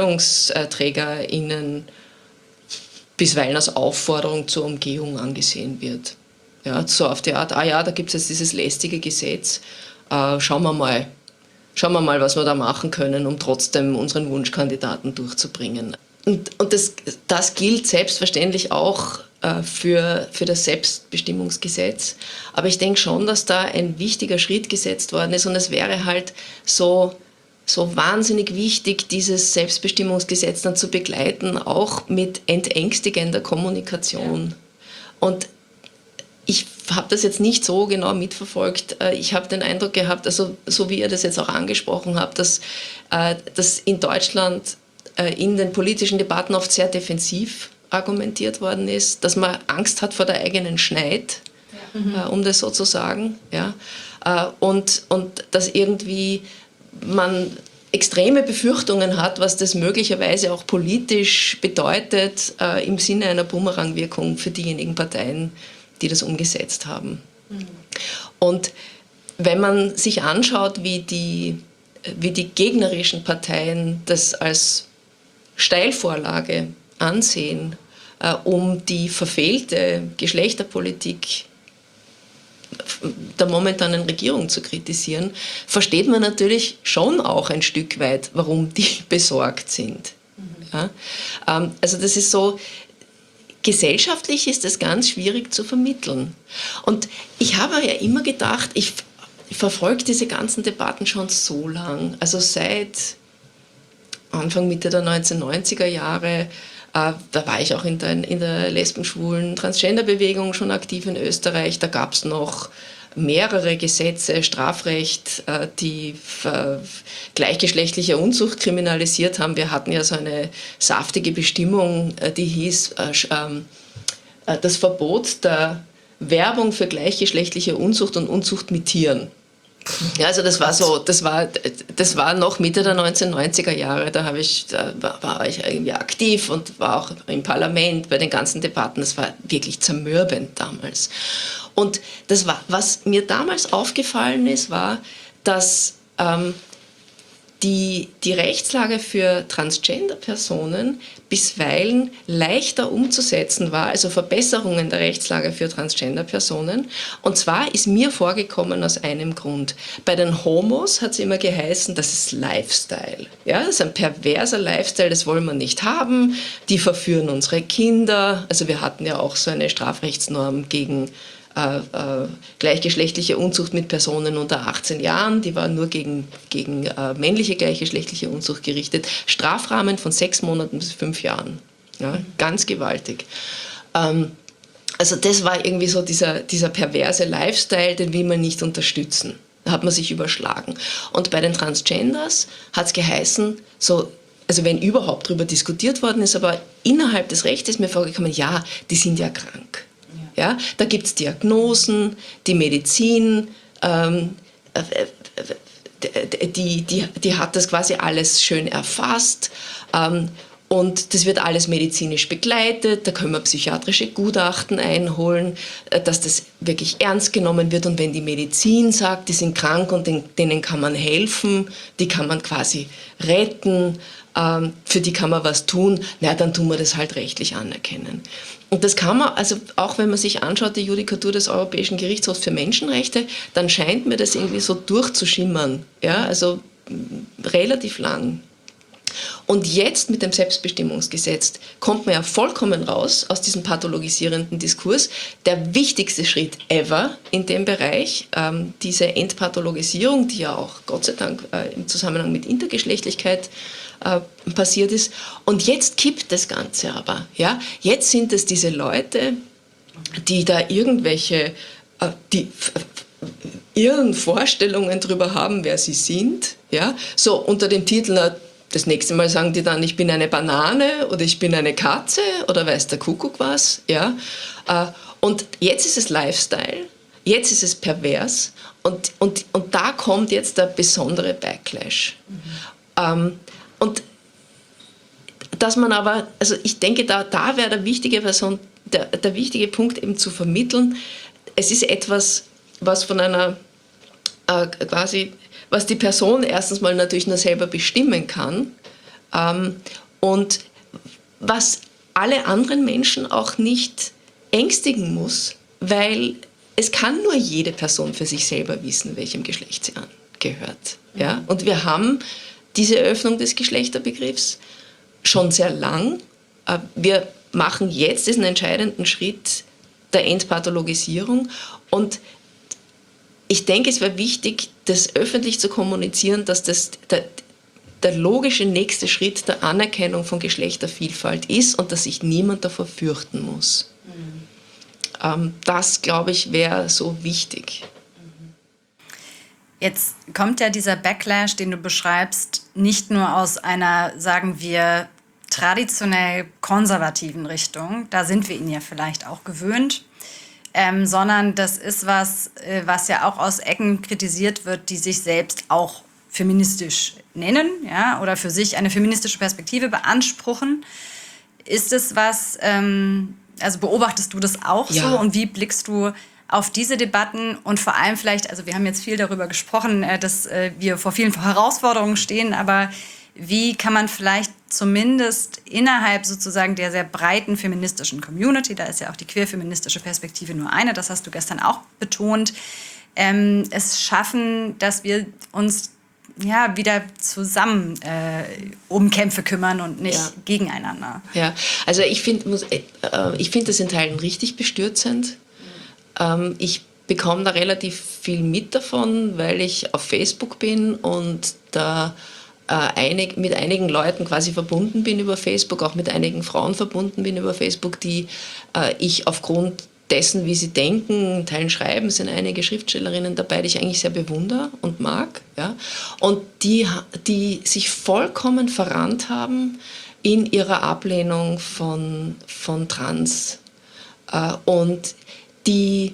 EntscheidungsträgerInnen bisweilen als Aufforderung zur Umgehung angesehen wird. Ja, so auf die Art, ah ja, da gibt es jetzt dieses lästige Gesetz, äh, schauen wir mal, schauen wir mal, was wir da machen können, um trotzdem unseren Wunschkandidaten durchzubringen. Und, und das, das gilt selbstverständlich auch äh, für, für das Selbstbestimmungsgesetz. Aber ich denke schon, dass da ein wichtiger Schritt gesetzt worden ist und es wäre halt so so wahnsinnig wichtig, dieses Selbstbestimmungsgesetz dann zu begleiten, auch mit entängstigender Kommunikation. Und ich habe das jetzt nicht so genau mitverfolgt. Ich habe den Eindruck gehabt, also so wie ihr das jetzt auch angesprochen habt, dass, dass in Deutschland in den politischen Debatten oft sehr defensiv argumentiert worden ist, dass man Angst hat vor der eigenen Schneid, ja. mhm. um das so zu sagen. Ja. Und, und dass irgendwie man extreme Befürchtungen hat, was das möglicherweise auch politisch bedeutet, äh, im Sinne einer Bumerangwirkung für diejenigen Parteien, die das umgesetzt haben. Mhm. Und wenn man sich anschaut, wie die, wie die gegnerischen Parteien das als Steilvorlage ansehen, äh, um die verfehlte Geschlechterpolitik der momentanen Regierung zu kritisieren, versteht man natürlich schon auch ein Stück weit, warum die besorgt sind. Mhm. Ja? Ähm, also das ist so, gesellschaftlich ist das ganz schwierig zu vermitteln. Und ich habe ja immer gedacht, ich, ich verfolge diese ganzen Debatten schon so lang, also seit Anfang, Mitte der neunzehnhundertneunziger Jahre. Äh, da war ich auch in der, in der lesben-, schwulen-, Transgender-Bewegung schon aktiv in Österreich. Da gab es noch mehrere Gesetze, Strafrecht, äh, die äh, gleichgeschlechtliche Unzucht kriminalisiert haben. Wir hatten ja so eine saftige Bestimmung, äh, die hieß äh, äh, das Verbot der Werbung für gleichgeschlechtliche Unzucht und Unzucht mit Tieren. Ja, also das war so, das war, das war noch Mitte der neunzehnhundertneunziger Jahre, da, habe ich, da war, war ich irgendwie aktiv und war auch im Parlament bei den ganzen Debatten. Das war wirklich zermürbend damals. Und das war, was mir damals aufgefallen ist, war, dass ähm, die, die Rechtslage für Transgender-Personen bisweilen leichter umzusetzen war, also Verbesserungen der Rechtslage für Transgender-Personen. Und zwar ist mir vorgekommen aus einem Grund. Bei den Homos hat es immer geheißen, das ist Lifestyle. Ja, das ist ein perverser Lifestyle, das wollen wir nicht haben. Die verführen unsere Kinder. Also wir hatten ja auch so eine Strafrechtsnorm gegen Äh, äh, gleichgeschlechtliche Unzucht mit Personen unter achtzehn Jahren, die war nur gegen, gegen äh, männliche gleichgeschlechtliche Unzucht gerichtet. Strafrahmen von sechs Monaten bis fünf Jahren. Ja, ganz gewaltig. Ähm, also das war irgendwie so dieser, dieser perverse Lifestyle, den will man nicht unterstützen. Da hat man sich überschlagen. Und bei den Transgenders hat es geheißen, so, also wenn überhaupt darüber diskutiert worden ist, aber innerhalb des Rechts ist mir vorgekommen, ja, die sind ja krank. Ja, da gibt es Diagnosen, die Medizin, ähm, die, die, die hat das quasi alles schön erfasst. Ähm, Und das wird alles medizinisch begleitet, da können wir psychiatrische Gutachten einholen, dass das wirklich ernst genommen wird. Und wenn die Medizin sagt, die sind krank und denen kann man helfen, die kann man quasi retten, für die kann man was tun, na, dann tun wir das halt rechtlich anerkennen. Und das kann man, also auch wenn man sich anschaut, die Judikatur des Europäischen Gerichtshofs für Menschenrechte, dann scheint mir das irgendwie so durchzuschimmern, ja, also relativ lang. Und jetzt mit dem Selbstbestimmungsgesetz kommt man ja vollkommen raus aus diesem pathologisierenden Diskurs. Der wichtigste Schritt ever in dem Bereich, ähm, diese Entpathologisierung, die ja auch Gott sei Dank äh, im Zusammenhang mit Intergeschlechtlichkeit äh, passiert ist. Und jetzt kippt das Ganze aber. Ja? Jetzt sind es diese Leute, die da irgendwelche äh, die irren Vorstellungen darüber haben, wer sie sind. Ja? So unter dem Titel, na, das nächste Mal sagen die dann, ich bin eine Banane oder ich bin eine Katze oder weiß der Kuckuck was. Ja? Und jetzt ist es Lifestyle, jetzt ist es pervers und, und, und da kommt jetzt der besondere Backlash. Mhm. Und dass man aber, also ich denke, da, da wäre der wichtige Person, der, der wichtige Punkt eben zu vermitteln, es ist etwas, was von einer äh, quasi was die Person erstens mal natürlich nur selber bestimmen kann ähm, und was alle anderen Menschen auch nicht ängstigen muss, weil es kann nur jede Person für sich selber wissen, welchem Geschlecht sie angehört. Ja? Und wir haben diese Öffnung des Geschlechterbegriffs schon sehr lang. Äh, wir machen jetzt diesen entscheidenden Schritt der Entpathologisierung und ich denke, es wäre wichtig, das öffentlich zu kommunizieren, dass das der, der logische nächste Schritt der Anerkennung von Geschlechtervielfalt ist und dass sich niemand davor fürchten muss. Mhm. Ähm, das, glaube ich, wäre so wichtig. Jetzt kommt ja dieser Backlash, den du beschreibst, nicht nur aus einer, sagen wir, traditionell konservativen Richtung. Da sind wir ihn ja vielleicht auch gewöhnt. Ähm, sondern das ist was, äh, was ja auch aus Ecken kritisiert wird, die sich selbst auch feministisch nennen, ja, oder für sich eine feministische Perspektive beanspruchen. Ist es was, ähm, also beobachtest du das auch ja. so und wie blickst du auf diese Debatten und vor allem vielleicht, also wir haben jetzt viel darüber gesprochen, äh, dass äh, wir vor vielen Herausforderungen stehen, aber wie kann man vielleicht zumindest innerhalb sozusagen der sehr breiten feministischen Community, da ist ja auch die queerfeministische Perspektive nur eine, das hast du gestern auch betont, ähm, es schaffen, dass wir uns ja wieder zusammen äh, um Kämpfe kümmern und nicht ja. gegeneinander. Ja, also ich finde äh, ich finde das in Teilen richtig bestürzend. Mhm. Ähm, ich bekomme da relativ viel mit davon, weil ich auf Facebook bin und da Einig, mit einigen Leuten quasi verbunden bin über Facebook, auch mit einigen Frauen verbunden bin über Facebook, die äh, ich aufgrund dessen, wie sie denken, in Teilen schreiben, sind einige Schriftstellerinnen dabei, die ich eigentlich sehr bewundere und mag. Ja? Und die, die sich vollkommen verrannt haben in ihrer Ablehnung von, von Trans. Äh, und die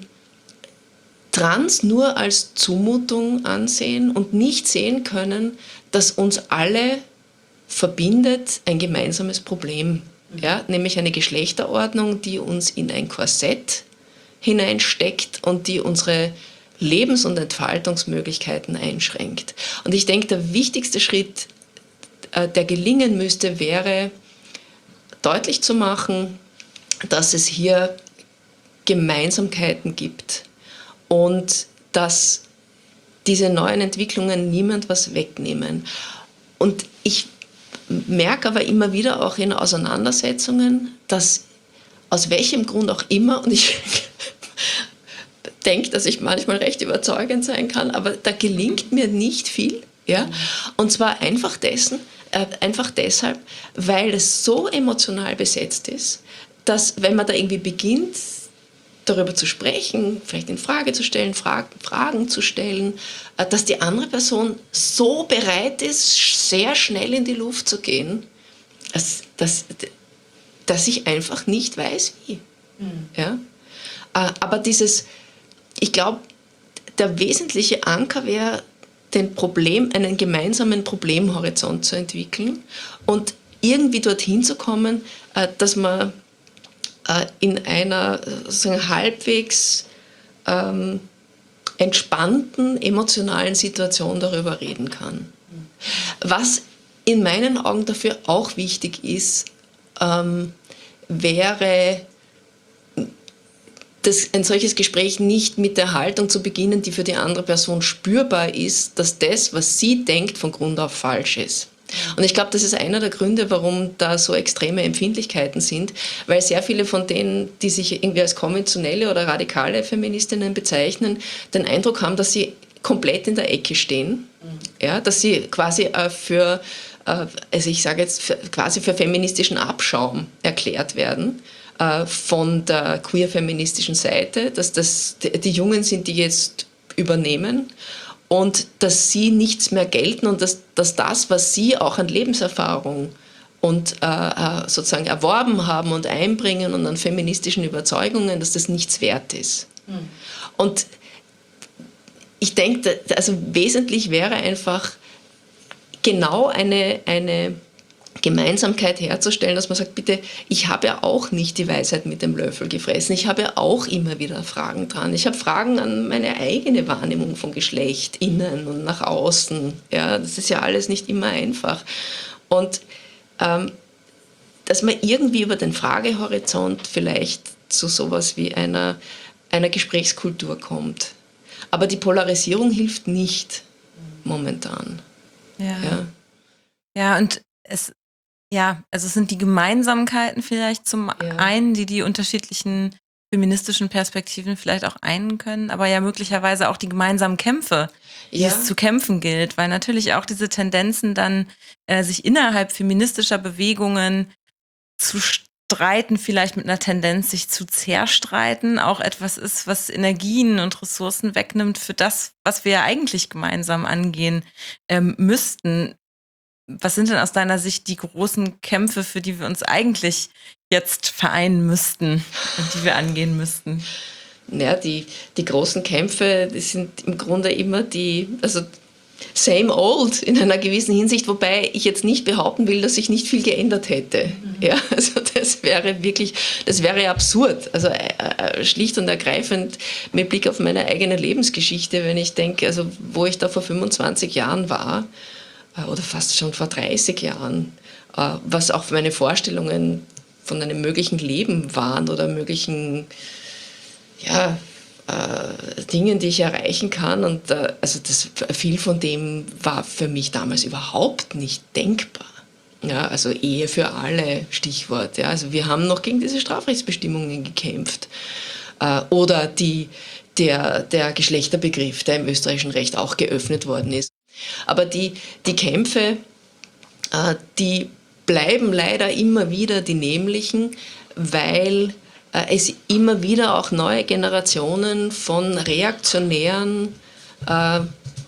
Trans nur als Zumutung ansehen und nicht sehen können, dass uns alle verbindet ein gemeinsames Problem, ja? Nämlich eine Geschlechterordnung, die uns in ein Korsett hineinsteckt und die unsere Lebens- und Entfaltungsmöglichkeiten einschränkt. Und ich denke, der wichtigste Schritt, äh, der gelingen müsste, wäre deutlich zu machen, dass es hier Gemeinsamkeiten gibt und dass diese neuen Entwicklungen niemand was wegnehmen. Und ich merke aber immer wieder auch in Auseinandersetzungen, dass aus welchem Grund auch immer, und ich denke, dass ich manchmal recht überzeugend sein kann, aber da gelingt mir nicht viel. Ja? Und zwar einfach, dessen, äh, einfach deshalb, weil es so emotional besetzt ist, dass wenn man da irgendwie beginnt, darüber zu sprechen, vielleicht in Frage zu stellen, Fragen, Fragen zu stellen, dass die andere Person so bereit ist, sehr schnell in die Luft zu gehen, dass, dass, dass ich einfach nicht weiß, wie. Mhm. Ja? Aber dieses, ich glaube, der wesentliche Anker wäre, den Problem, einen gemeinsamen Problemhorizont zu entwickeln und irgendwie dorthin zu kommen, äh, dass man äh, in einer sozusagen halbwegs ähm, entspannten, emotionalen Situation darüber reden kann. Was in meinen Augen dafür auch wichtig ist, ähm, wäre das, ein solches Gespräch nicht mit der Haltung zu beginnen, die für die andere Person spürbar ist, dass das, was sie denkt, von Grund auf falsch ist. Und ich glaube, das ist einer der Gründe, warum da so extreme Empfindlichkeiten sind, weil sehr viele von denen, die sich irgendwie als konventionelle oder radikale Feministinnen bezeichnen, den Eindruck haben, dass sie komplett in der Ecke stehen, mhm. ja, dass sie quasi äh, für, äh, also ich sage jetzt für, quasi für feministischen Abschaum erklärt werden äh, von der queer-feministischen Seite, dass das die, die Jungen sind, die jetzt übernehmen. Und dass sie nichts mehr gelten und dass, dass das, was sie auch an Lebenserfahrung und äh, sozusagen erworben haben und einbringen und an feministischen Überzeugungen, dass das nichts wert ist. Mhm. Und ich denke, also wesentlich wäre einfach genau eine, eine Gemeinsamkeit herzustellen, dass man sagt, bitte, ich habe ja auch nicht die Weisheit mit dem Löffel gefressen. Ich habe ja auch immer wieder Fragen dran. Ich habe Fragen an meine eigene Wahrnehmung von Geschlecht, innen und nach außen. Ja, das ist ja alles nicht immer einfach. Und ähm, dass man irgendwie über den Fragehorizont vielleicht zu sowas wie einer, einer Gesprächskultur kommt. Aber die Polarisierung hilft nicht momentan. Ja, ja. ja und es Ja, also es sind die Gemeinsamkeiten vielleicht zum ja. einen, die die unterschiedlichen feministischen Perspektiven vielleicht auch einen können, aber ja möglicherweise auch die gemeinsamen Kämpfe, die ja. es zu kämpfen gilt, weil natürlich auch diese Tendenzen dann, äh, sich innerhalb feministischer Bewegungen zu streiten, vielleicht mit einer Tendenz, sich zu zerstreiten, auch etwas ist, was Energien und Ressourcen wegnimmt für das, was wir ja eigentlich gemeinsam angehen ähm, müssten. Was sind denn aus deiner Sicht die großen Kämpfe, für die wir uns eigentlich jetzt vereinen müssten und die wir angehen müssten? Ja, die, die großen Kämpfe, die sind im Grunde immer die, also same old in einer gewissen Hinsicht, wobei ich jetzt nicht behaupten will, dass sich nicht viel geändert hätte. Mhm. Ja, also das wäre wirklich, das wäre absurd. Also äh, schlicht und ergreifend mit Blick auf meine eigene Lebensgeschichte, wenn ich denke, also wo ich da vor fünfundzwanzig Jahren war, oder fast schon vor dreißig Jahren, was auch meine Vorstellungen von einem möglichen Leben waren oder möglichen ja, äh, Dingen, die ich erreichen kann. Und äh, also das, viel von dem war für mich damals überhaupt nicht denkbar. Ja, also Ehe für alle, Stichwort. Ja. Also wir haben noch gegen diese Strafrechtsbestimmungen gekämpft. Äh, oder die, der, der Geschlechterbegriff, der im österreichischen Recht auch geöffnet worden ist. Aber die, die Kämpfe, äh, die bleiben leider immer wieder die nämlichen, weil äh, es immer wieder auch neue Generationen von reaktionären, äh,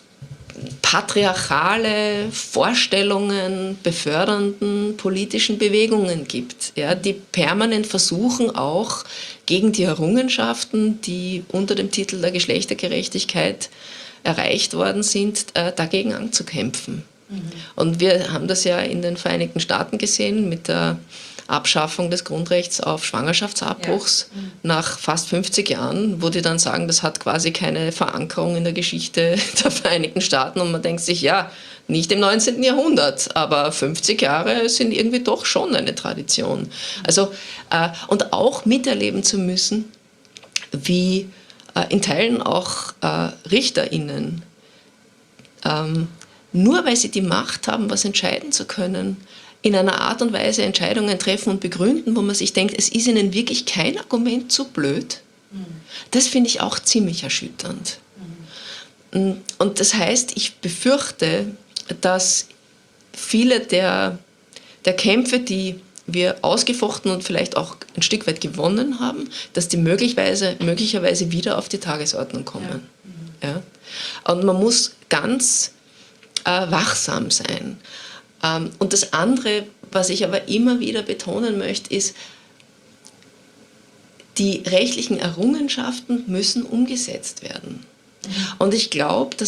patriarchale Vorstellungen befördernden politischen Bewegungen gibt, ja, die permanent versuchen auch gegen die Errungenschaften, die unter dem Titel der Geschlechtergerechtigkeit erreicht worden sind, äh, dagegen anzukämpfen. Mhm. Und wir haben das ja in den Vereinigten Staaten gesehen mit der Abschaffung des Grundrechts auf Schwangerschaftsabbruchs ja. mhm. nach fast fünfzig Jahren, wo die dann sagen, das hat quasi keine Verankerung in der Geschichte der Vereinigten Staaten und man denkt sich, ja, nicht im neunzehnten Jahrhundert, aber fünfzig Jahre sind irgendwie doch schon eine Tradition. Mhm. Also, äh, und auch miterleben zu müssen, wie in Teilen auch äh, RichterInnen, ähm, nur weil sie die Macht haben, was entscheiden zu können, in einer Art und Weise Entscheidungen treffen und begründen, wo man sich denkt, es ist ihnen wirklich kein Argument zu blöd. Mhm. Das finde ich auch ziemlich erschütternd. Mhm. Und das heißt, ich befürchte, dass viele der, der Kämpfe, die wir ausgefochten und vielleicht auch ein Stück weit gewonnen haben, dass die möglicherweise, möglicherweise wieder auf die Tagesordnung kommen. Ja. Mhm. Ja. Und man muss ganz äh, wachsam sein. Ähm, und das andere, was ich aber immer wieder betonen möchte, ist, die rechtlichen Errungenschaften müssen umgesetzt werden. Mhm. Und ich glaube, dass es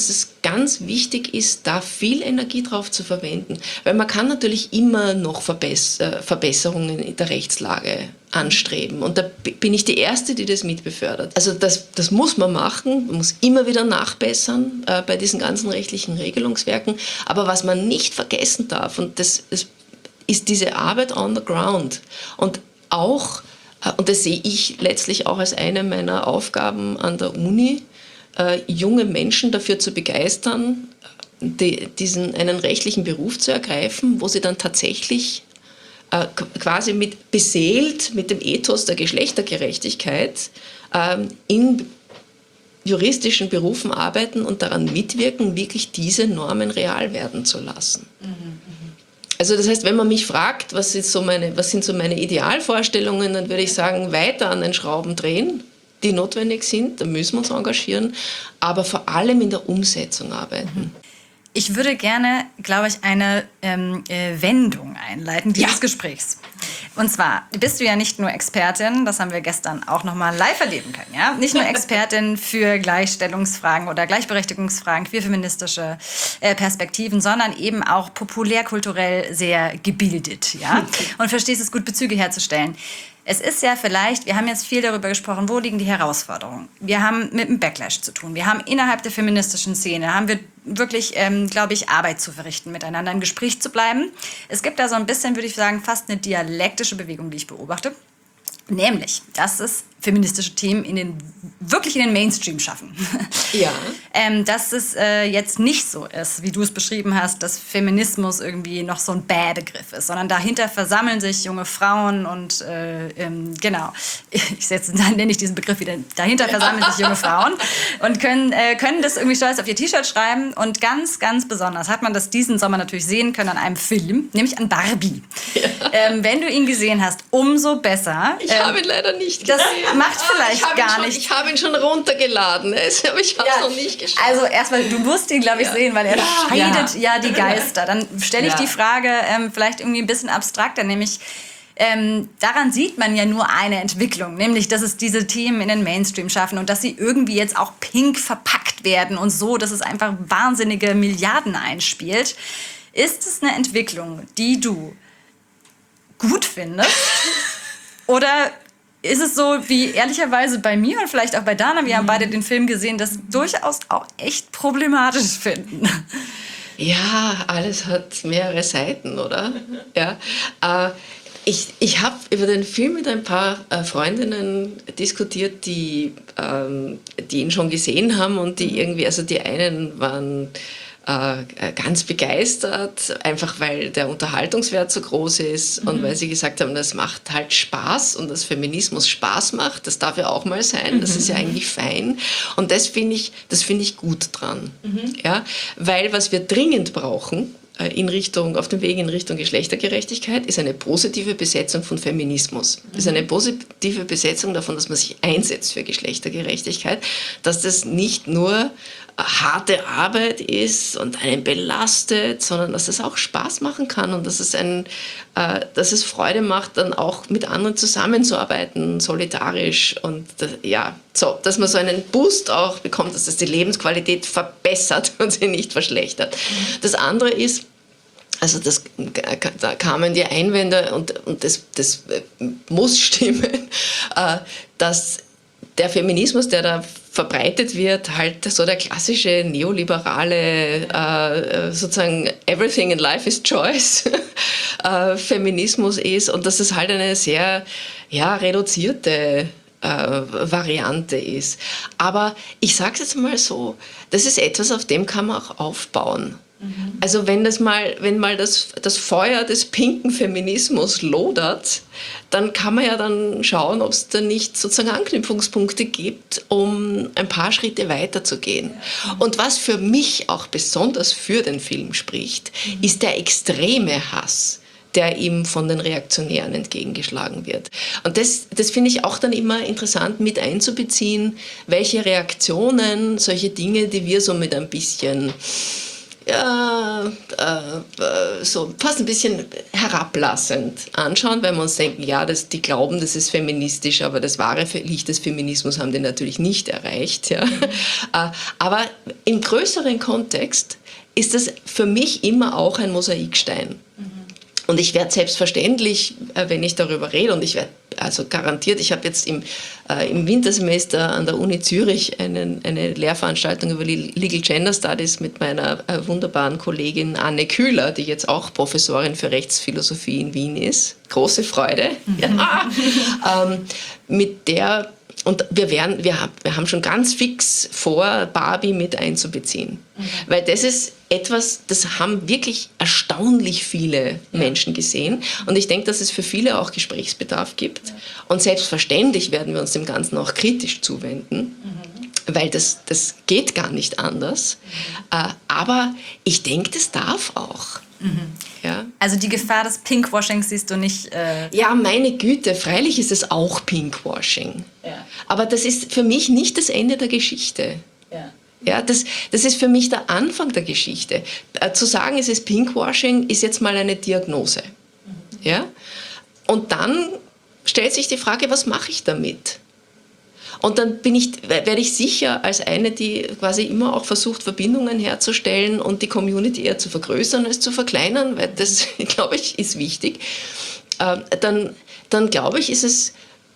ganz wichtig ist, da viel Energie drauf zu verwenden. Weil man kann natürlich immer noch Verbess- äh, Verbesserungen in der Rechtslage anstreben. Und da bin ich die Erste, die das mitbefördert. Also das, das muss man machen, man muss immer wieder nachbessern äh, bei diesen ganzen rechtlichen Regelungswerken. Aber was man nicht vergessen darf, und das, das ist diese Arbeit on the ground. Und auch, äh, und das sehe ich letztlich auch als eine meiner Aufgaben an der Uni, äh, junge Menschen dafür zu begeistern, die, diesen einen rechtlichen Beruf zu ergreifen, wo sie dann tatsächlich äh, quasi mit beseelt mit dem Ethos der Geschlechtergerechtigkeit ähm, in juristischen Berufen arbeiten und daran mitwirken, wirklich diese Normen real werden zu lassen. Mhm. Also das heißt, wenn man mich fragt, was, ist so meine, was sind so meine Idealvorstellungen, dann würde ich sagen, weiter an den Schrauben drehen, die notwendig sind, da müssen wir uns engagieren, aber vor allem in der Umsetzung arbeiten. Ich würde gerne, glaube ich, eine ähm, äh, Wendung einleiten dieses Ja. Gesprächs. Und zwar bist du ja nicht nur Expertin, das haben wir gestern auch noch mal live erleben können, ja? Nicht nur Expertin für Gleichstellungsfragen oder Gleichberechtigungsfragen, für feministische äh, Perspektiven, sondern eben auch populärkulturell sehr gebildet, ja? Und verstehst es gut, Bezüge herzustellen. Es ist ja vielleicht, wir haben jetzt viel darüber gesprochen, wo liegen die Herausforderungen? Wir haben mit dem Backlash zu tun. Wir haben innerhalb der feministischen Szene, haben wir wirklich, ähm, glaube ich, Arbeit zu verrichten, miteinander im Gespräch zu bleiben. Es gibt da so ein bisschen, würde ich sagen, fast eine dialektische Bewegung, die ich beobachte. Nämlich, dass es feministische Themen in den, wirklich in den Mainstream schaffen. Ja. ähm, dass es äh, jetzt nicht so ist, wie du es beschrieben hast, dass Feminismus irgendwie noch so ein Bäh-Begriff ist, sondern dahinter versammeln sich junge Frauen und äh, ähm, genau, ich setze, dann nenne ich diesen Begriff wieder, dahinter versammeln sich junge Frauen und können, äh, können das irgendwie stolz auf ihr T-Shirt schreiben und ganz, ganz besonders hat man das diesen Sommer natürlich sehen können an einem Film, nämlich an Barbie. Ja. Ähm, wenn du ihn gesehen hast, umso besser. Ich ähm, habe ihn leider nicht das gesehen. macht vielleicht ah, gar schon, nicht. Ich habe ihn schon runtergeladen, aber ich habe es Ja, noch nicht geschafft. also erstmal, du musst ihn, glaube ich, Ja. sehen, weil er Ja. scheidet ja, Ja. die Geister. Dann stelle ich Ja. die Frage ähm, vielleicht irgendwie ein bisschen abstrakter, nämlich ähm, daran sieht man ja nur eine Entwicklung, nämlich, dass es diese Themen in den Mainstream schaffen und dass sie irgendwie jetzt auch pink verpackt werden und so, dass es einfach wahnsinnige Milliarden einspielt. Ist es eine Entwicklung, die du gut findest? Oder ist es so, wie ehrlicherweise bei mir und vielleicht auch bei Dana, wir haben beide den Film gesehen, das durchaus auch echt problematisch finden? Ja, alles hat mehrere Seiten, oder? Ja. Äh, ich ich habe über den Film mit ein paar äh, Freundinnen diskutiert, die, ähm, die ihn schon gesehen haben und die irgendwie, also die einen waren äh, ganz begeistert, einfach weil der Unterhaltungswert so groß ist mhm. und weil sie gesagt haben, das macht halt Spaß und dass Feminismus Spaß macht, das darf ja auch mal sein, mhm. das ist ja eigentlich fein und das finde ich, das finde ich gut dran, mhm. ja, weil was wir dringend brauchen in Richtung, auf dem Weg in Richtung Geschlechtergerechtigkeit ist eine positive Besetzung von Feminismus. Mhm. Ist eine positive Besetzung davon, dass man sich einsetzt für Geschlechtergerechtigkeit, dass das nicht nur harte Arbeit ist und einen belastet, sondern dass es auch Spaß machen kann und dass es, ein, äh, dass es Freude macht, dann auch mit anderen zusammenzuarbeiten, solidarisch und ja, so, dass man so einen Boost auch bekommt, dass das die Lebensqualität verbessert und sie nicht verschlechtert. Das andere ist, also das, da kamen die Einwände und, und das, das muss stimmen, äh, dass der Feminismus, der da verbreitet wird, halt so der klassische neoliberale, äh, sozusagen everything in life is choice äh, Feminismus ist und dass es halt eine sehr ja, reduzierte äh, Variante ist. Aber ich sage es jetzt mal so, das ist etwas, auf dem kann man auch aufbauen. Also wenn das mal, wenn mal das, das Feuer des pinken Feminismus lodert, dann kann man ja dann schauen, ob es da nicht sozusagen Anknüpfungspunkte gibt, um ein paar Schritte weiterzugehen. Und was für mich auch besonders für den Film spricht, mhm. ist der extreme Hass, der ihm von den Reaktionären entgegengeschlagen wird. Und das, das finde ich auch dann immer interessant mit einzubeziehen, welche Reaktionen solche Dinge, die wir so mit ein bisschen ja, äh, so fast ein bisschen herablassend anschauen, weil wir uns denken, ja, das, die glauben, das ist feministisch, aber das wahre Licht des Feminismus haben die natürlich nicht erreicht. Ja. äh, aber im größeren Kontext ist das für mich immer auch ein Mosaikstein. Mhm. Und ich werde selbstverständlich, wenn ich darüber rede, und ich werde also garantiert, ich habe jetzt im, äh, im Wintersemester an der Uni Zürich einen, eine Lehrveranstaltung über Legal Gender Studies mit meiner äh, wunderbaren Kollegin Anne Kühler, die jetzt auch Professorin für Rechtsphilosophie in Wien ist. Große Freude. Mhm. Ja. ähm, mit der Und wir, werden, wir, haben, wir haben schon ganz fix vor, Barbie mit einzubeziehen. Mhm. Weil das ist etwas, das haben wirklich erstaunlich viele Menschen gesehen. Und ich denke, dass es für viele auch Gesprächsbedarf gibt. Ja. Und selbstverständlich werden wir uns dem Ganzen auch kritisch zuwenden, mhm. weil das, das geht gar nicht anders. Mhm. Äh, aber ich denke, das darf auch. Mhm. Ja. Also die Gefahr des Pinkwashings siehst du nicht? Äh ja, meine Güte, freilich ist es auch Pinkwashing. Ja. Aber das ist für mich nicht das Ende der Geschichte. Ja. Ja, das, das ist für mich der Anfang der Geschichte. Äh, zu sagen, es ist Pinkwashing, ist jetzt mal eine Diagnose. Mhm. Ja? Und dann stellt sich die Frage, was mache ich damit? Und dann bin ich, werde ich sicher als eine, die quasi immer auch versucht, Verbindungen herzustellen und die Community eher zu vergrößern als zu verkleinern, weil das, glaube ich, ist wichtig. Äh, dann, dann glaube ich, ist es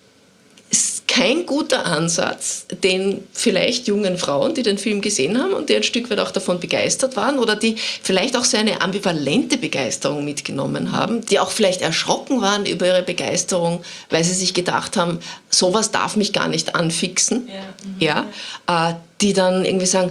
ist kein guter Ansatz, den vielleicht jungen Frauen, die den Film gesehen haben und die ein Stück weit auch davon begeistert waren oder die vielleicht auch so eine ambivalente Begeisterung mitgenommen haben, die auch vielleicht erschrocken waren über ihre Begeisterung, weil sie sich gedacht haben, sowas darf mich gar nicht anfixen, ja, mhm. ja äh, die dann irgendwie sagen,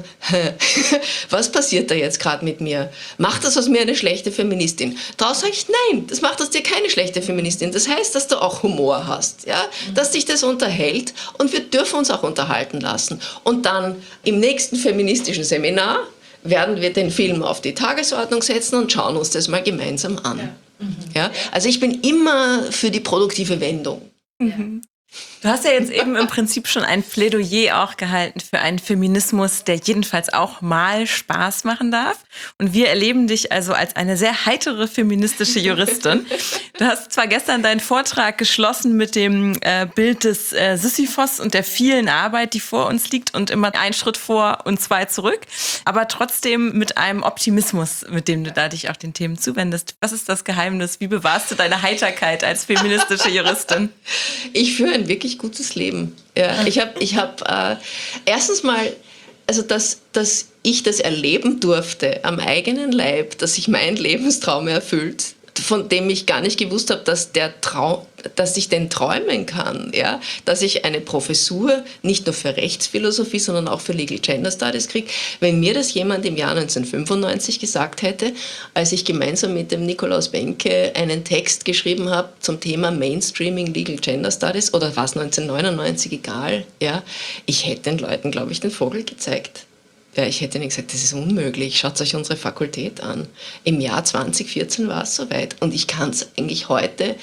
was passiert da jetzt gerade mit mir? Macht das aus mir eine schlechte Feministin? Daraus sage ich, nein, das macht aus dir keine schlechte Feministin. Das heißt, dass du auch Humor hast, ja? Mhm. Dass dich das unterhält und wir dürfen uns auch unterhalten lassen. Und dann im nächsten feministischen Seminar werden wir den Film auf die Tagesordnung setzen und schauen uns das mal gemeinsam an. Ja. Mhm. Ja? Also ich bin immer für die produktive Wendung. Mhm. Du hast ja jetzt eben im Prinzip schon ein Plädoyer auch gehalten für einen Feminismus, der jedenfalls auch mal Spaß machen darf. Und wir erleben dich also als eine sehr heitere feministische Juristin. Du hast zwar gestern deinen Vortrag geschlossen mit dem äh, Bild des äh, Sisyphos und der vielen Arbeit, die vor uns liegt und immer einen Schritt vor und zwei zurück, aber trotzdem mit einem Optimismus, mit dem du da dich auch den Themen zuwendest. Was ist das Geheimnis? Wie bewahrst du deine Heiterkeit als feministische Juristin? Ich führe ein wirklich gutes Leben. Ja, ich habe ich hab, äh, erstens mal, also dass, dass ich das erleben durfte am eigenen Leib, dass sich mein Lebenstraum erfüllt, von dem ich gar nicht gewusst habe, dass der Traum, dass ich den träumen kann, ja, dass ich eine Professur nicht nur für Rechtsphilosophie, sondern auch für Legal Gender Studies kriege. Wenn mir das jemand im Jahr neunzehnhundertfünfundneunzig gesagt hätte, als ich gemeinsam mit dem Nikolaus Benke einen Text geschrieben habe zum Thema Mainstreaming Legal Gender Studies, oder war es neunzehnhundertneunundneunzig, egal, ja, ich hätte den Leuten, glaube ich, den Vogel gezeigt. Ja, ich hätte nicht gesagt, das ist unmöglich. Schaut euch unsere Fakultät an. Im Jahr zwanzig vierzehn war es soweit. Und ich kann es eigentlich heute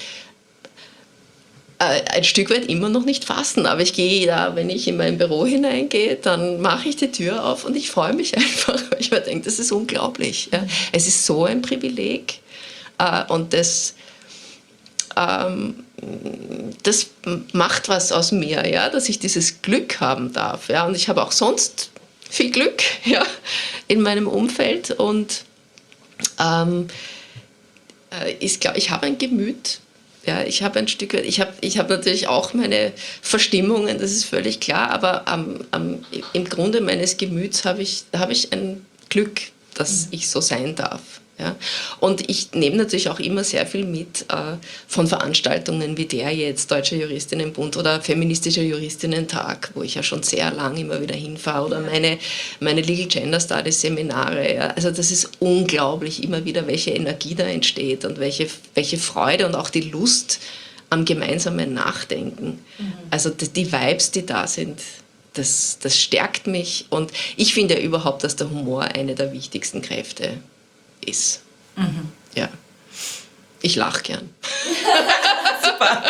äh, ein Stück weit immer noch nicht fassen. Aber ich gehe da, wenn ich in mein Büro hineingehe, dann mache ich die Tür auf und ich freue mich einfach. Weil ich mir denke, das ist unglaublich. Ja. Es ist so ein Privileg. Äh, und das... Ähm, das macht was aus mir, ja, dass ich dieses Glück haben darf. Ja. Und ich habe auch sonst viel Glück, ja, in meinem Umfeld und ähm, ich glaube, ich habe ein Gemüt, ja, ich habe ein Stück weit, ich habe ich hab natürlich auch meine Verstimmungen, das ist völlig klar, aber am, am, im Grunde meines Gemüts habe ich, hab ich ein Glück, dass ich so sein darf. Ja. Und ich nehme natürlich auch immer sehr viel mit äh, von Veranstaltungen wie der jetzt, Deutscher Juristinnenbund oder Feministischer Juristinnen-Tag, wo ich ja schon sehr lang immer wieder hinfahre, oder meine, meine Legal Gender Studies Seminare. Ja. Also das ist unglaublich immer wieder, welche Energie da entsteht und welche, welche Freude und auch die Lust am gemeinsamen Nachdenken. Mhm. Also die, die Vibes, die da sind, das, das stärkt mich. Und ich finde ja überhaupt, dass der Humor eine der wichtigsten Kräfte ist. Mhm. Ja. Ich lache gern. Super.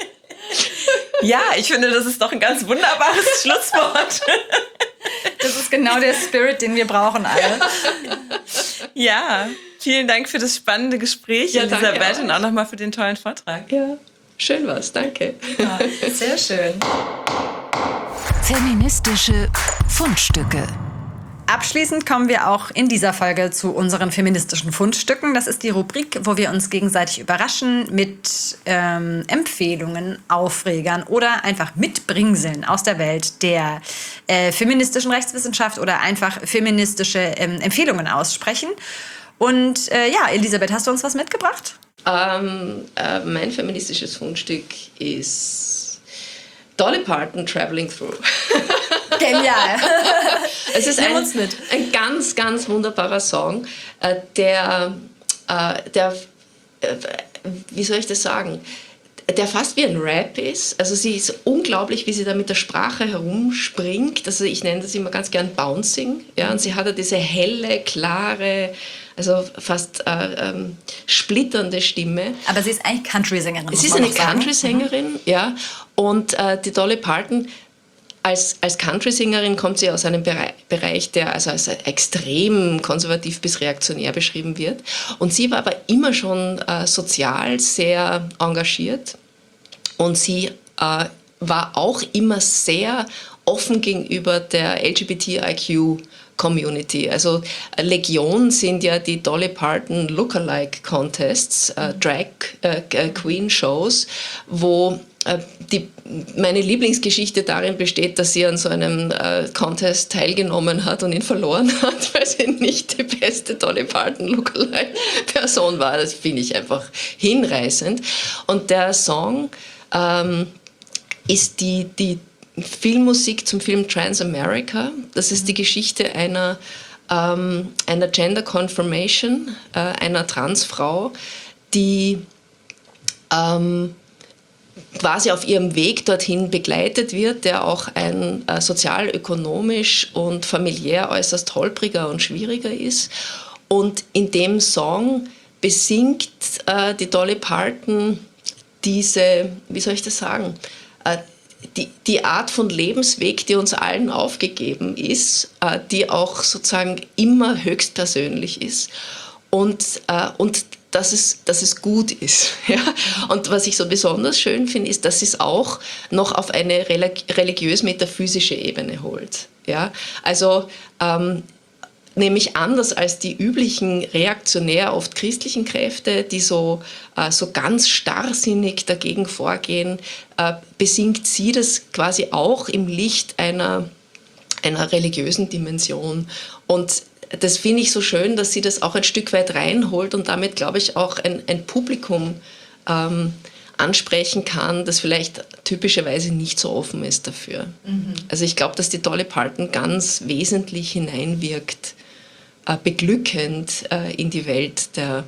Ja, ich finde, das ist doch ein ganz wunderbares Schlusswort. Das ist genau der Spirit, den wir brauchen alle. Ja, vielen Dank für das spannende Gespräch, Ja, Elisabeth, danke auch. und auch nochmal für den tollen Vortrag. Ja, schön war's, danke. Ja, sehr schön. Feministische Fundstücke. Abschließend kommen wir auch in dieser Folge zu unseren feministischen Fundstücken. Das ist die Rubrik, wo wir uns gegenseitig überraschen mit ähm, Empfehlungen, Aufregern oder einfach Mitbringseln aus der Welt der äh, feministischen Rechtswissenschaft oder einfach feministische ähm, Empfehlungen aussprechen. Und äh, ja, Elisabeth, hast du uns was mitgebracht? Ähm, äh, mein feministisches Fundstück ist Dolly Parton, Traveling Through. Genial. Es ist Nimm ein, uns mit. ein ganz, ganz wunderbarer Song, äh, der, äh, der äh, wie soll ich das sagen, der fast wie ein Rap ist. Also sie ist unglaublich, wie sie da mit der Sprache herumspringt. Also ich nenne das immer ganz gern Bouncing. Ja? Und sie hat ja diese helle, klare, also fast äh, ähm, splitternde Stimme. Aber sie ist eigentlich Country-Sängerin. Es ist eine Country-Sängerin, ja. Und äh, die Dolly Parton, als, als Country-Sängerin kommt sie aus einem Bereich, Bereich, der also als extrem konservativ bis reaktionär beschrieben wird. Und sie war aber immer schon äh, sozial sehr engagiert. Und sie äh, war auch immer sehr offen gegenüber der L G B T I Q Community. Also Legion sind ja die Dolly Parton Lookalike Contests, äh, Drag äh, Queen Shows, wo äh, die, meine Lieblingsgeschichte darin besteht, dass sie an so einem äh, Contest teilgenommen hat und ihn verloren hat, weil sie nicht die beste Dolly Parton Lookalike Person war. Das finde ich einfach hinreißend. Und der Song ähm, ist die, die Filmmusik zum Film Transamerica. Das ist die Geschichte einer, ähm, einer Gender Confirmation, äh, einer Transfrau, die ähm, quasi auf ihrem Weg dorthin begleitet wird, der auch ein äh, sozialökonomisch und familiär äußerst holpriger und schwieriger ist. Und in dem Song besingt äh, die Dolly Parton diese, wie soll ich das sagen, äh, Die, die Art von Lebensweg, die uns allen aufgegeben ist, äh, die auch sozusagen immer höchstpersönlich ist und, äh, und dass, es, dass es gut ist. Ja? Und was ich so besonders schön finde, ist, dass sie es auch noch auf eine religiös-metaphysische Ebene holt. Ja? Also ähm, nämlich anders als die üblichen reaktionär, oft christlichen Kräfte, die so, äh, so ganz starrsinnig dagegen vorgehen, äh, besingt sie das quasi auch im Licht einer, einer religiösen Dimension. Und das finde ich so schön, dass sie das auch ein Stück weit reinholt und damit, glaube ich, auch ein, ein Publikum ähm, ansprechen kann, das vielleicht typischerweise nicht so offen ist dafür. Mhm. Also ich glaube, dass die Dolly Parton ganz wesentlich hineinwirkt, äh, beglückend äh, in die Welt der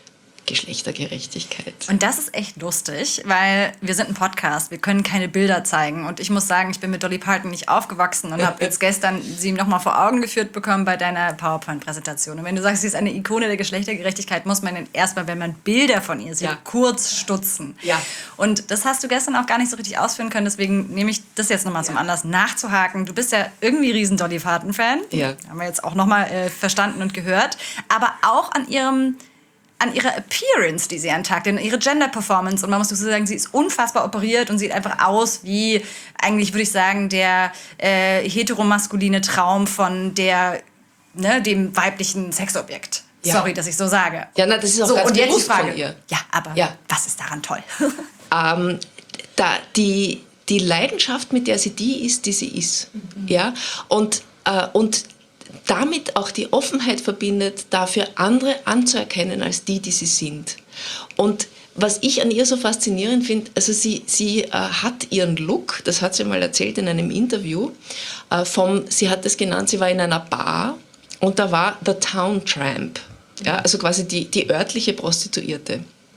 Geschlechtergerechtigkeit. Und das ist echt lustig, weil wir sind ein Podcast, wir können keine Bilder zeigen. Und ich muss sagen, ich bin mit Dolly Parton nicht aufgewachsen und habe jetzt gestern sie nochmal vor Augen geführt bekommen bei deiner PowerPoint-Präsentation. Und wenn du sagst, sie ist eine Ikone der Geschlechtergerechtigkeit, muss man dann erstmal, wenn man Bilder von ihr sieht, ja. kurz stutzen. Ja. Und das hast du gestern auch gar nicht so richtig ausführen können, deswegen nehme ich das jetzt nochmal ja. zum Anlass nachzuhaken. Du bist ja irgendwie riesen Dolly Parton-Fan. Ja. Haben wir jetzt auch nochmal äh, verstanden und gehört. Aber auch an ihrem... an ihrer Appearance, die sie an den Tag legt, ihre Gender-Performance. Und man muss so sagen, sie ist unfassbar operiert und sieht einfach aus wie, eigentlich würde ich sagen, der äh, heteromaskuline Traum von der, ne, dem weiblichen Sexobjekt. Ja. Sorry, dass ich so sage. Ja, na, das ist auch so, ganz und jetzt die bewusst Frage, von ihr. Ja, aber Ja. was ist daran toll? Ähm, da, die, die Leidenschaft, mit der sie die ist, die sie ist. Mhm. Ja? Und, äh, und damit auch die Offenheit verbindet, dafür andere anzuerkennen als die, die sie sind. Und was ich an ihr so faszinierend finde, also sie, sie äh, hat ihren Look, das hat sie mal erzählt in einem Interview, äh, vom, sie hat es genannt, sie war in einer Bar und da war The Town Tramp, ja, also quasi die, die örtliche Prostituierte.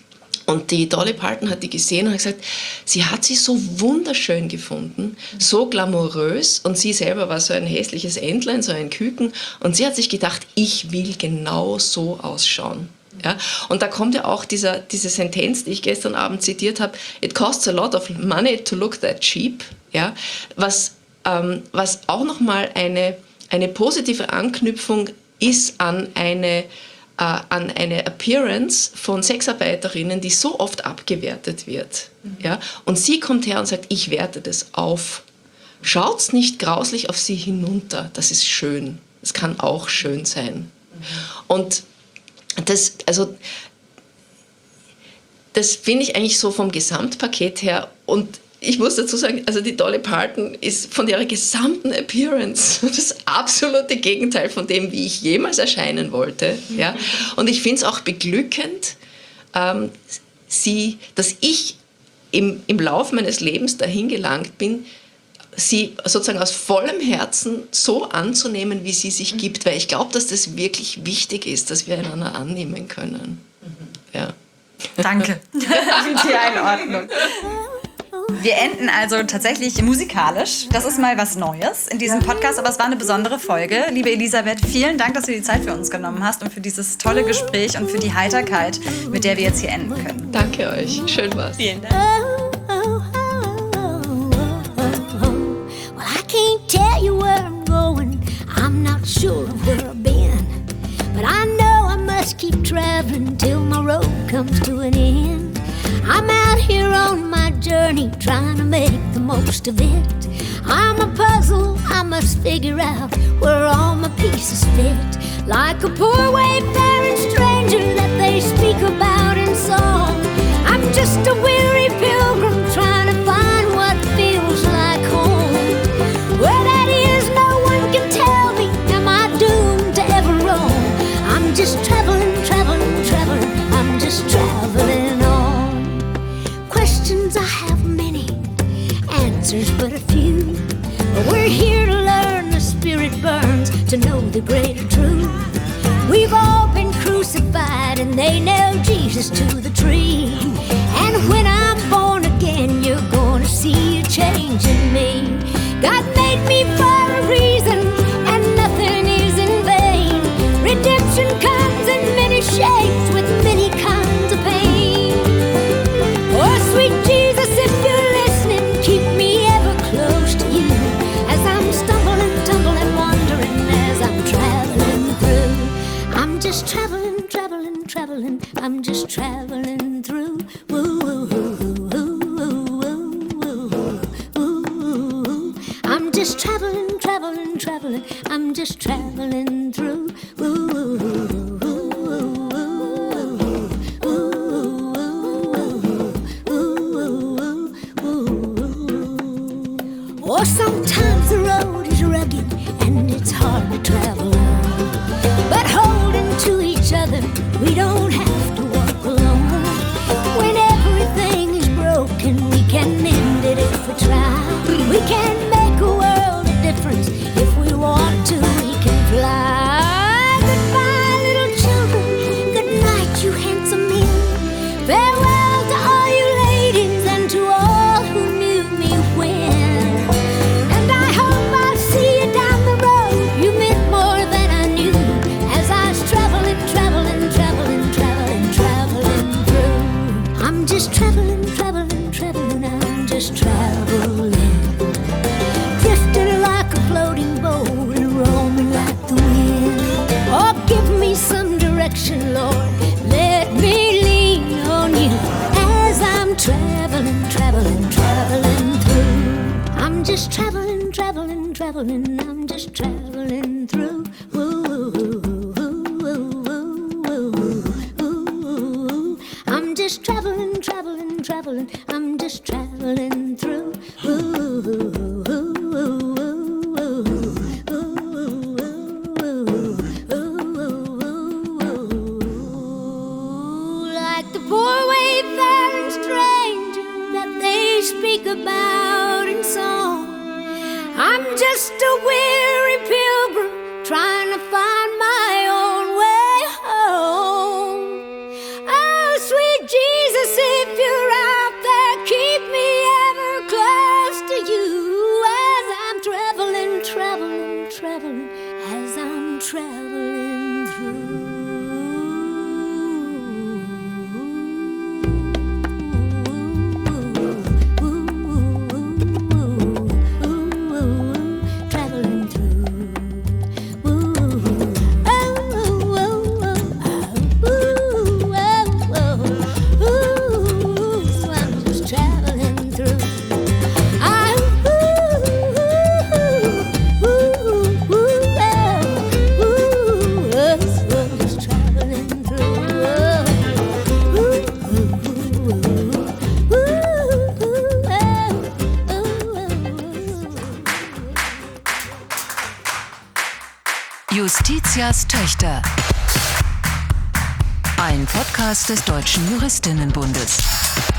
Und die Dolly Parton hat die gesehen und hat gesagt, sie hat sie so wunderschön gefunden, so glamourös und sie selber war so ein hässliches Entlein, so ein Küken und sie hat sich gedacht, ich will genau so ausschauen. Ja? Und da kommt ja auch dieser, diese Sentenz, die ich gestern Abend zitiert habe, it costs a lot of money to look that cheap, ja? was, ähm, was auch nochmal eine eine positive Anknüpfung ist an eine, äh, an eine Appearance von Sexarbeiterinnen, die so oft abgewertet wird. Mhm. Ja? Und sie kommt her und sagt, ich werte das auf. Schaut's nicht grauslich auf sie hinunter, das ist schön. Das kann auch schön sein. Mhm. Und das, also, das finde ich eigentlich so vom Gesamtpaket her. Und ich muss dazu sagen, also die Dolly Parton ist von ihrer gesamten Appearance das absolute Gegenteil von dem, wie ich jemals erscheinen wollte. Ja? Und ich finde es auch beglückend, ähm, sie, dass ich im, im Lauf meines Lebens dahin gelangt bin, sie sozusagen aus vollem Herzen so anzunehmen, wie sie sich gibt, weil ich glaube, dass das wirklich wichtig ist, dass wir einander annehmen können. Ja. Danke für die Einordnung. Wir enden also tatsächlich musikalisch. Das ist mal was Neues in diesem Podcast, aber es war eine besondere Folge. Liebe Elisabeth, vielen Dank, dass du die Zeit für uns genommen hast und für dieses tolle Gespräch und für die Heiterkeit, mit der wir jetzt hier enden können. Danke euch. Schön war's. Vielen Dank. Can't tell you where I'm going, I'm not sure of where I've been, but I know I must keep traveling till my road comes to an end. I'm out here on my journey trying to make the most of it. I'm a puzzle, I must figure out where all my pieces fit. Like a poor wayfaring stranger that they speak about in song, I'm just a weary pilgrim trying to find what feels like home. Where that is, no one can tell me, am I doomed to ever roam? I'm just traveling, traveling, traveling, I'm just traveling on. Questions I have many, answers but a few. But we're here to learn, the spirit burns to know the greater truth. We've all been crucified and they nailed Jesus to the tree. And when I'm born again, you're gonna see a change in me. God made me for a reason, and nothing is in vain. Redemption comes in many shapes with many kinds of pain. Oh, sweet Jesus, if you're listening, keep me ever close to you as I'm stumbling, tumbling, wandering as I'm traveling through. I'm just traveling, traveling, traveling. I'm just traveling through. Woo, woo, woo, woo, woo, woo, woo, woo. I'm just traveling, traveling, traveling. I'm just traveling through. Woo, woo, woo, woo, woo, woo, woo, woo. Or sometimes the road is rugged and it's hard to travel on. But holding to each other, we don't have to walk alone. When everything is broken, we can mend it if we try. We can make a world of difference if we want to. We can fly. Goodbye, little children. Good night, you handsome men. Farewell to all you ladies and to all who knew me when. And I hope I'll see you down the road. You meant more than I knew as I was traveling, traveling, traveling, traveling, traveling through. I'm just traveling, traveling, traveling. I'm just traveling. Drifting like a floating boat and roaming like the wind. Oh, give me some direction, Lord. Let me lean on you as I'm traveling, traveling, traveling through. I'm just traveling, traveling, traveling. I'm just traveling through. Ooh, ooh, ooh, ooh, ooh, ooh. I'm just traveling, traveling, traveling. I'm just traveling through. Ooh, ooh, ooh, ooh, ooh, ooh, ooh. Like the poor wayfaring stranger that they speak about in song, I'm just a weary pilgrim trying to find my own way home. Oh, sweet Jesus, if you're out there, keep me ever close to you as I'm traveling, traveling, traveling, as I'm traveling through. Traveling through. Justitias Töchter. Ein Podcast des Deutschen Juristinnenbundes.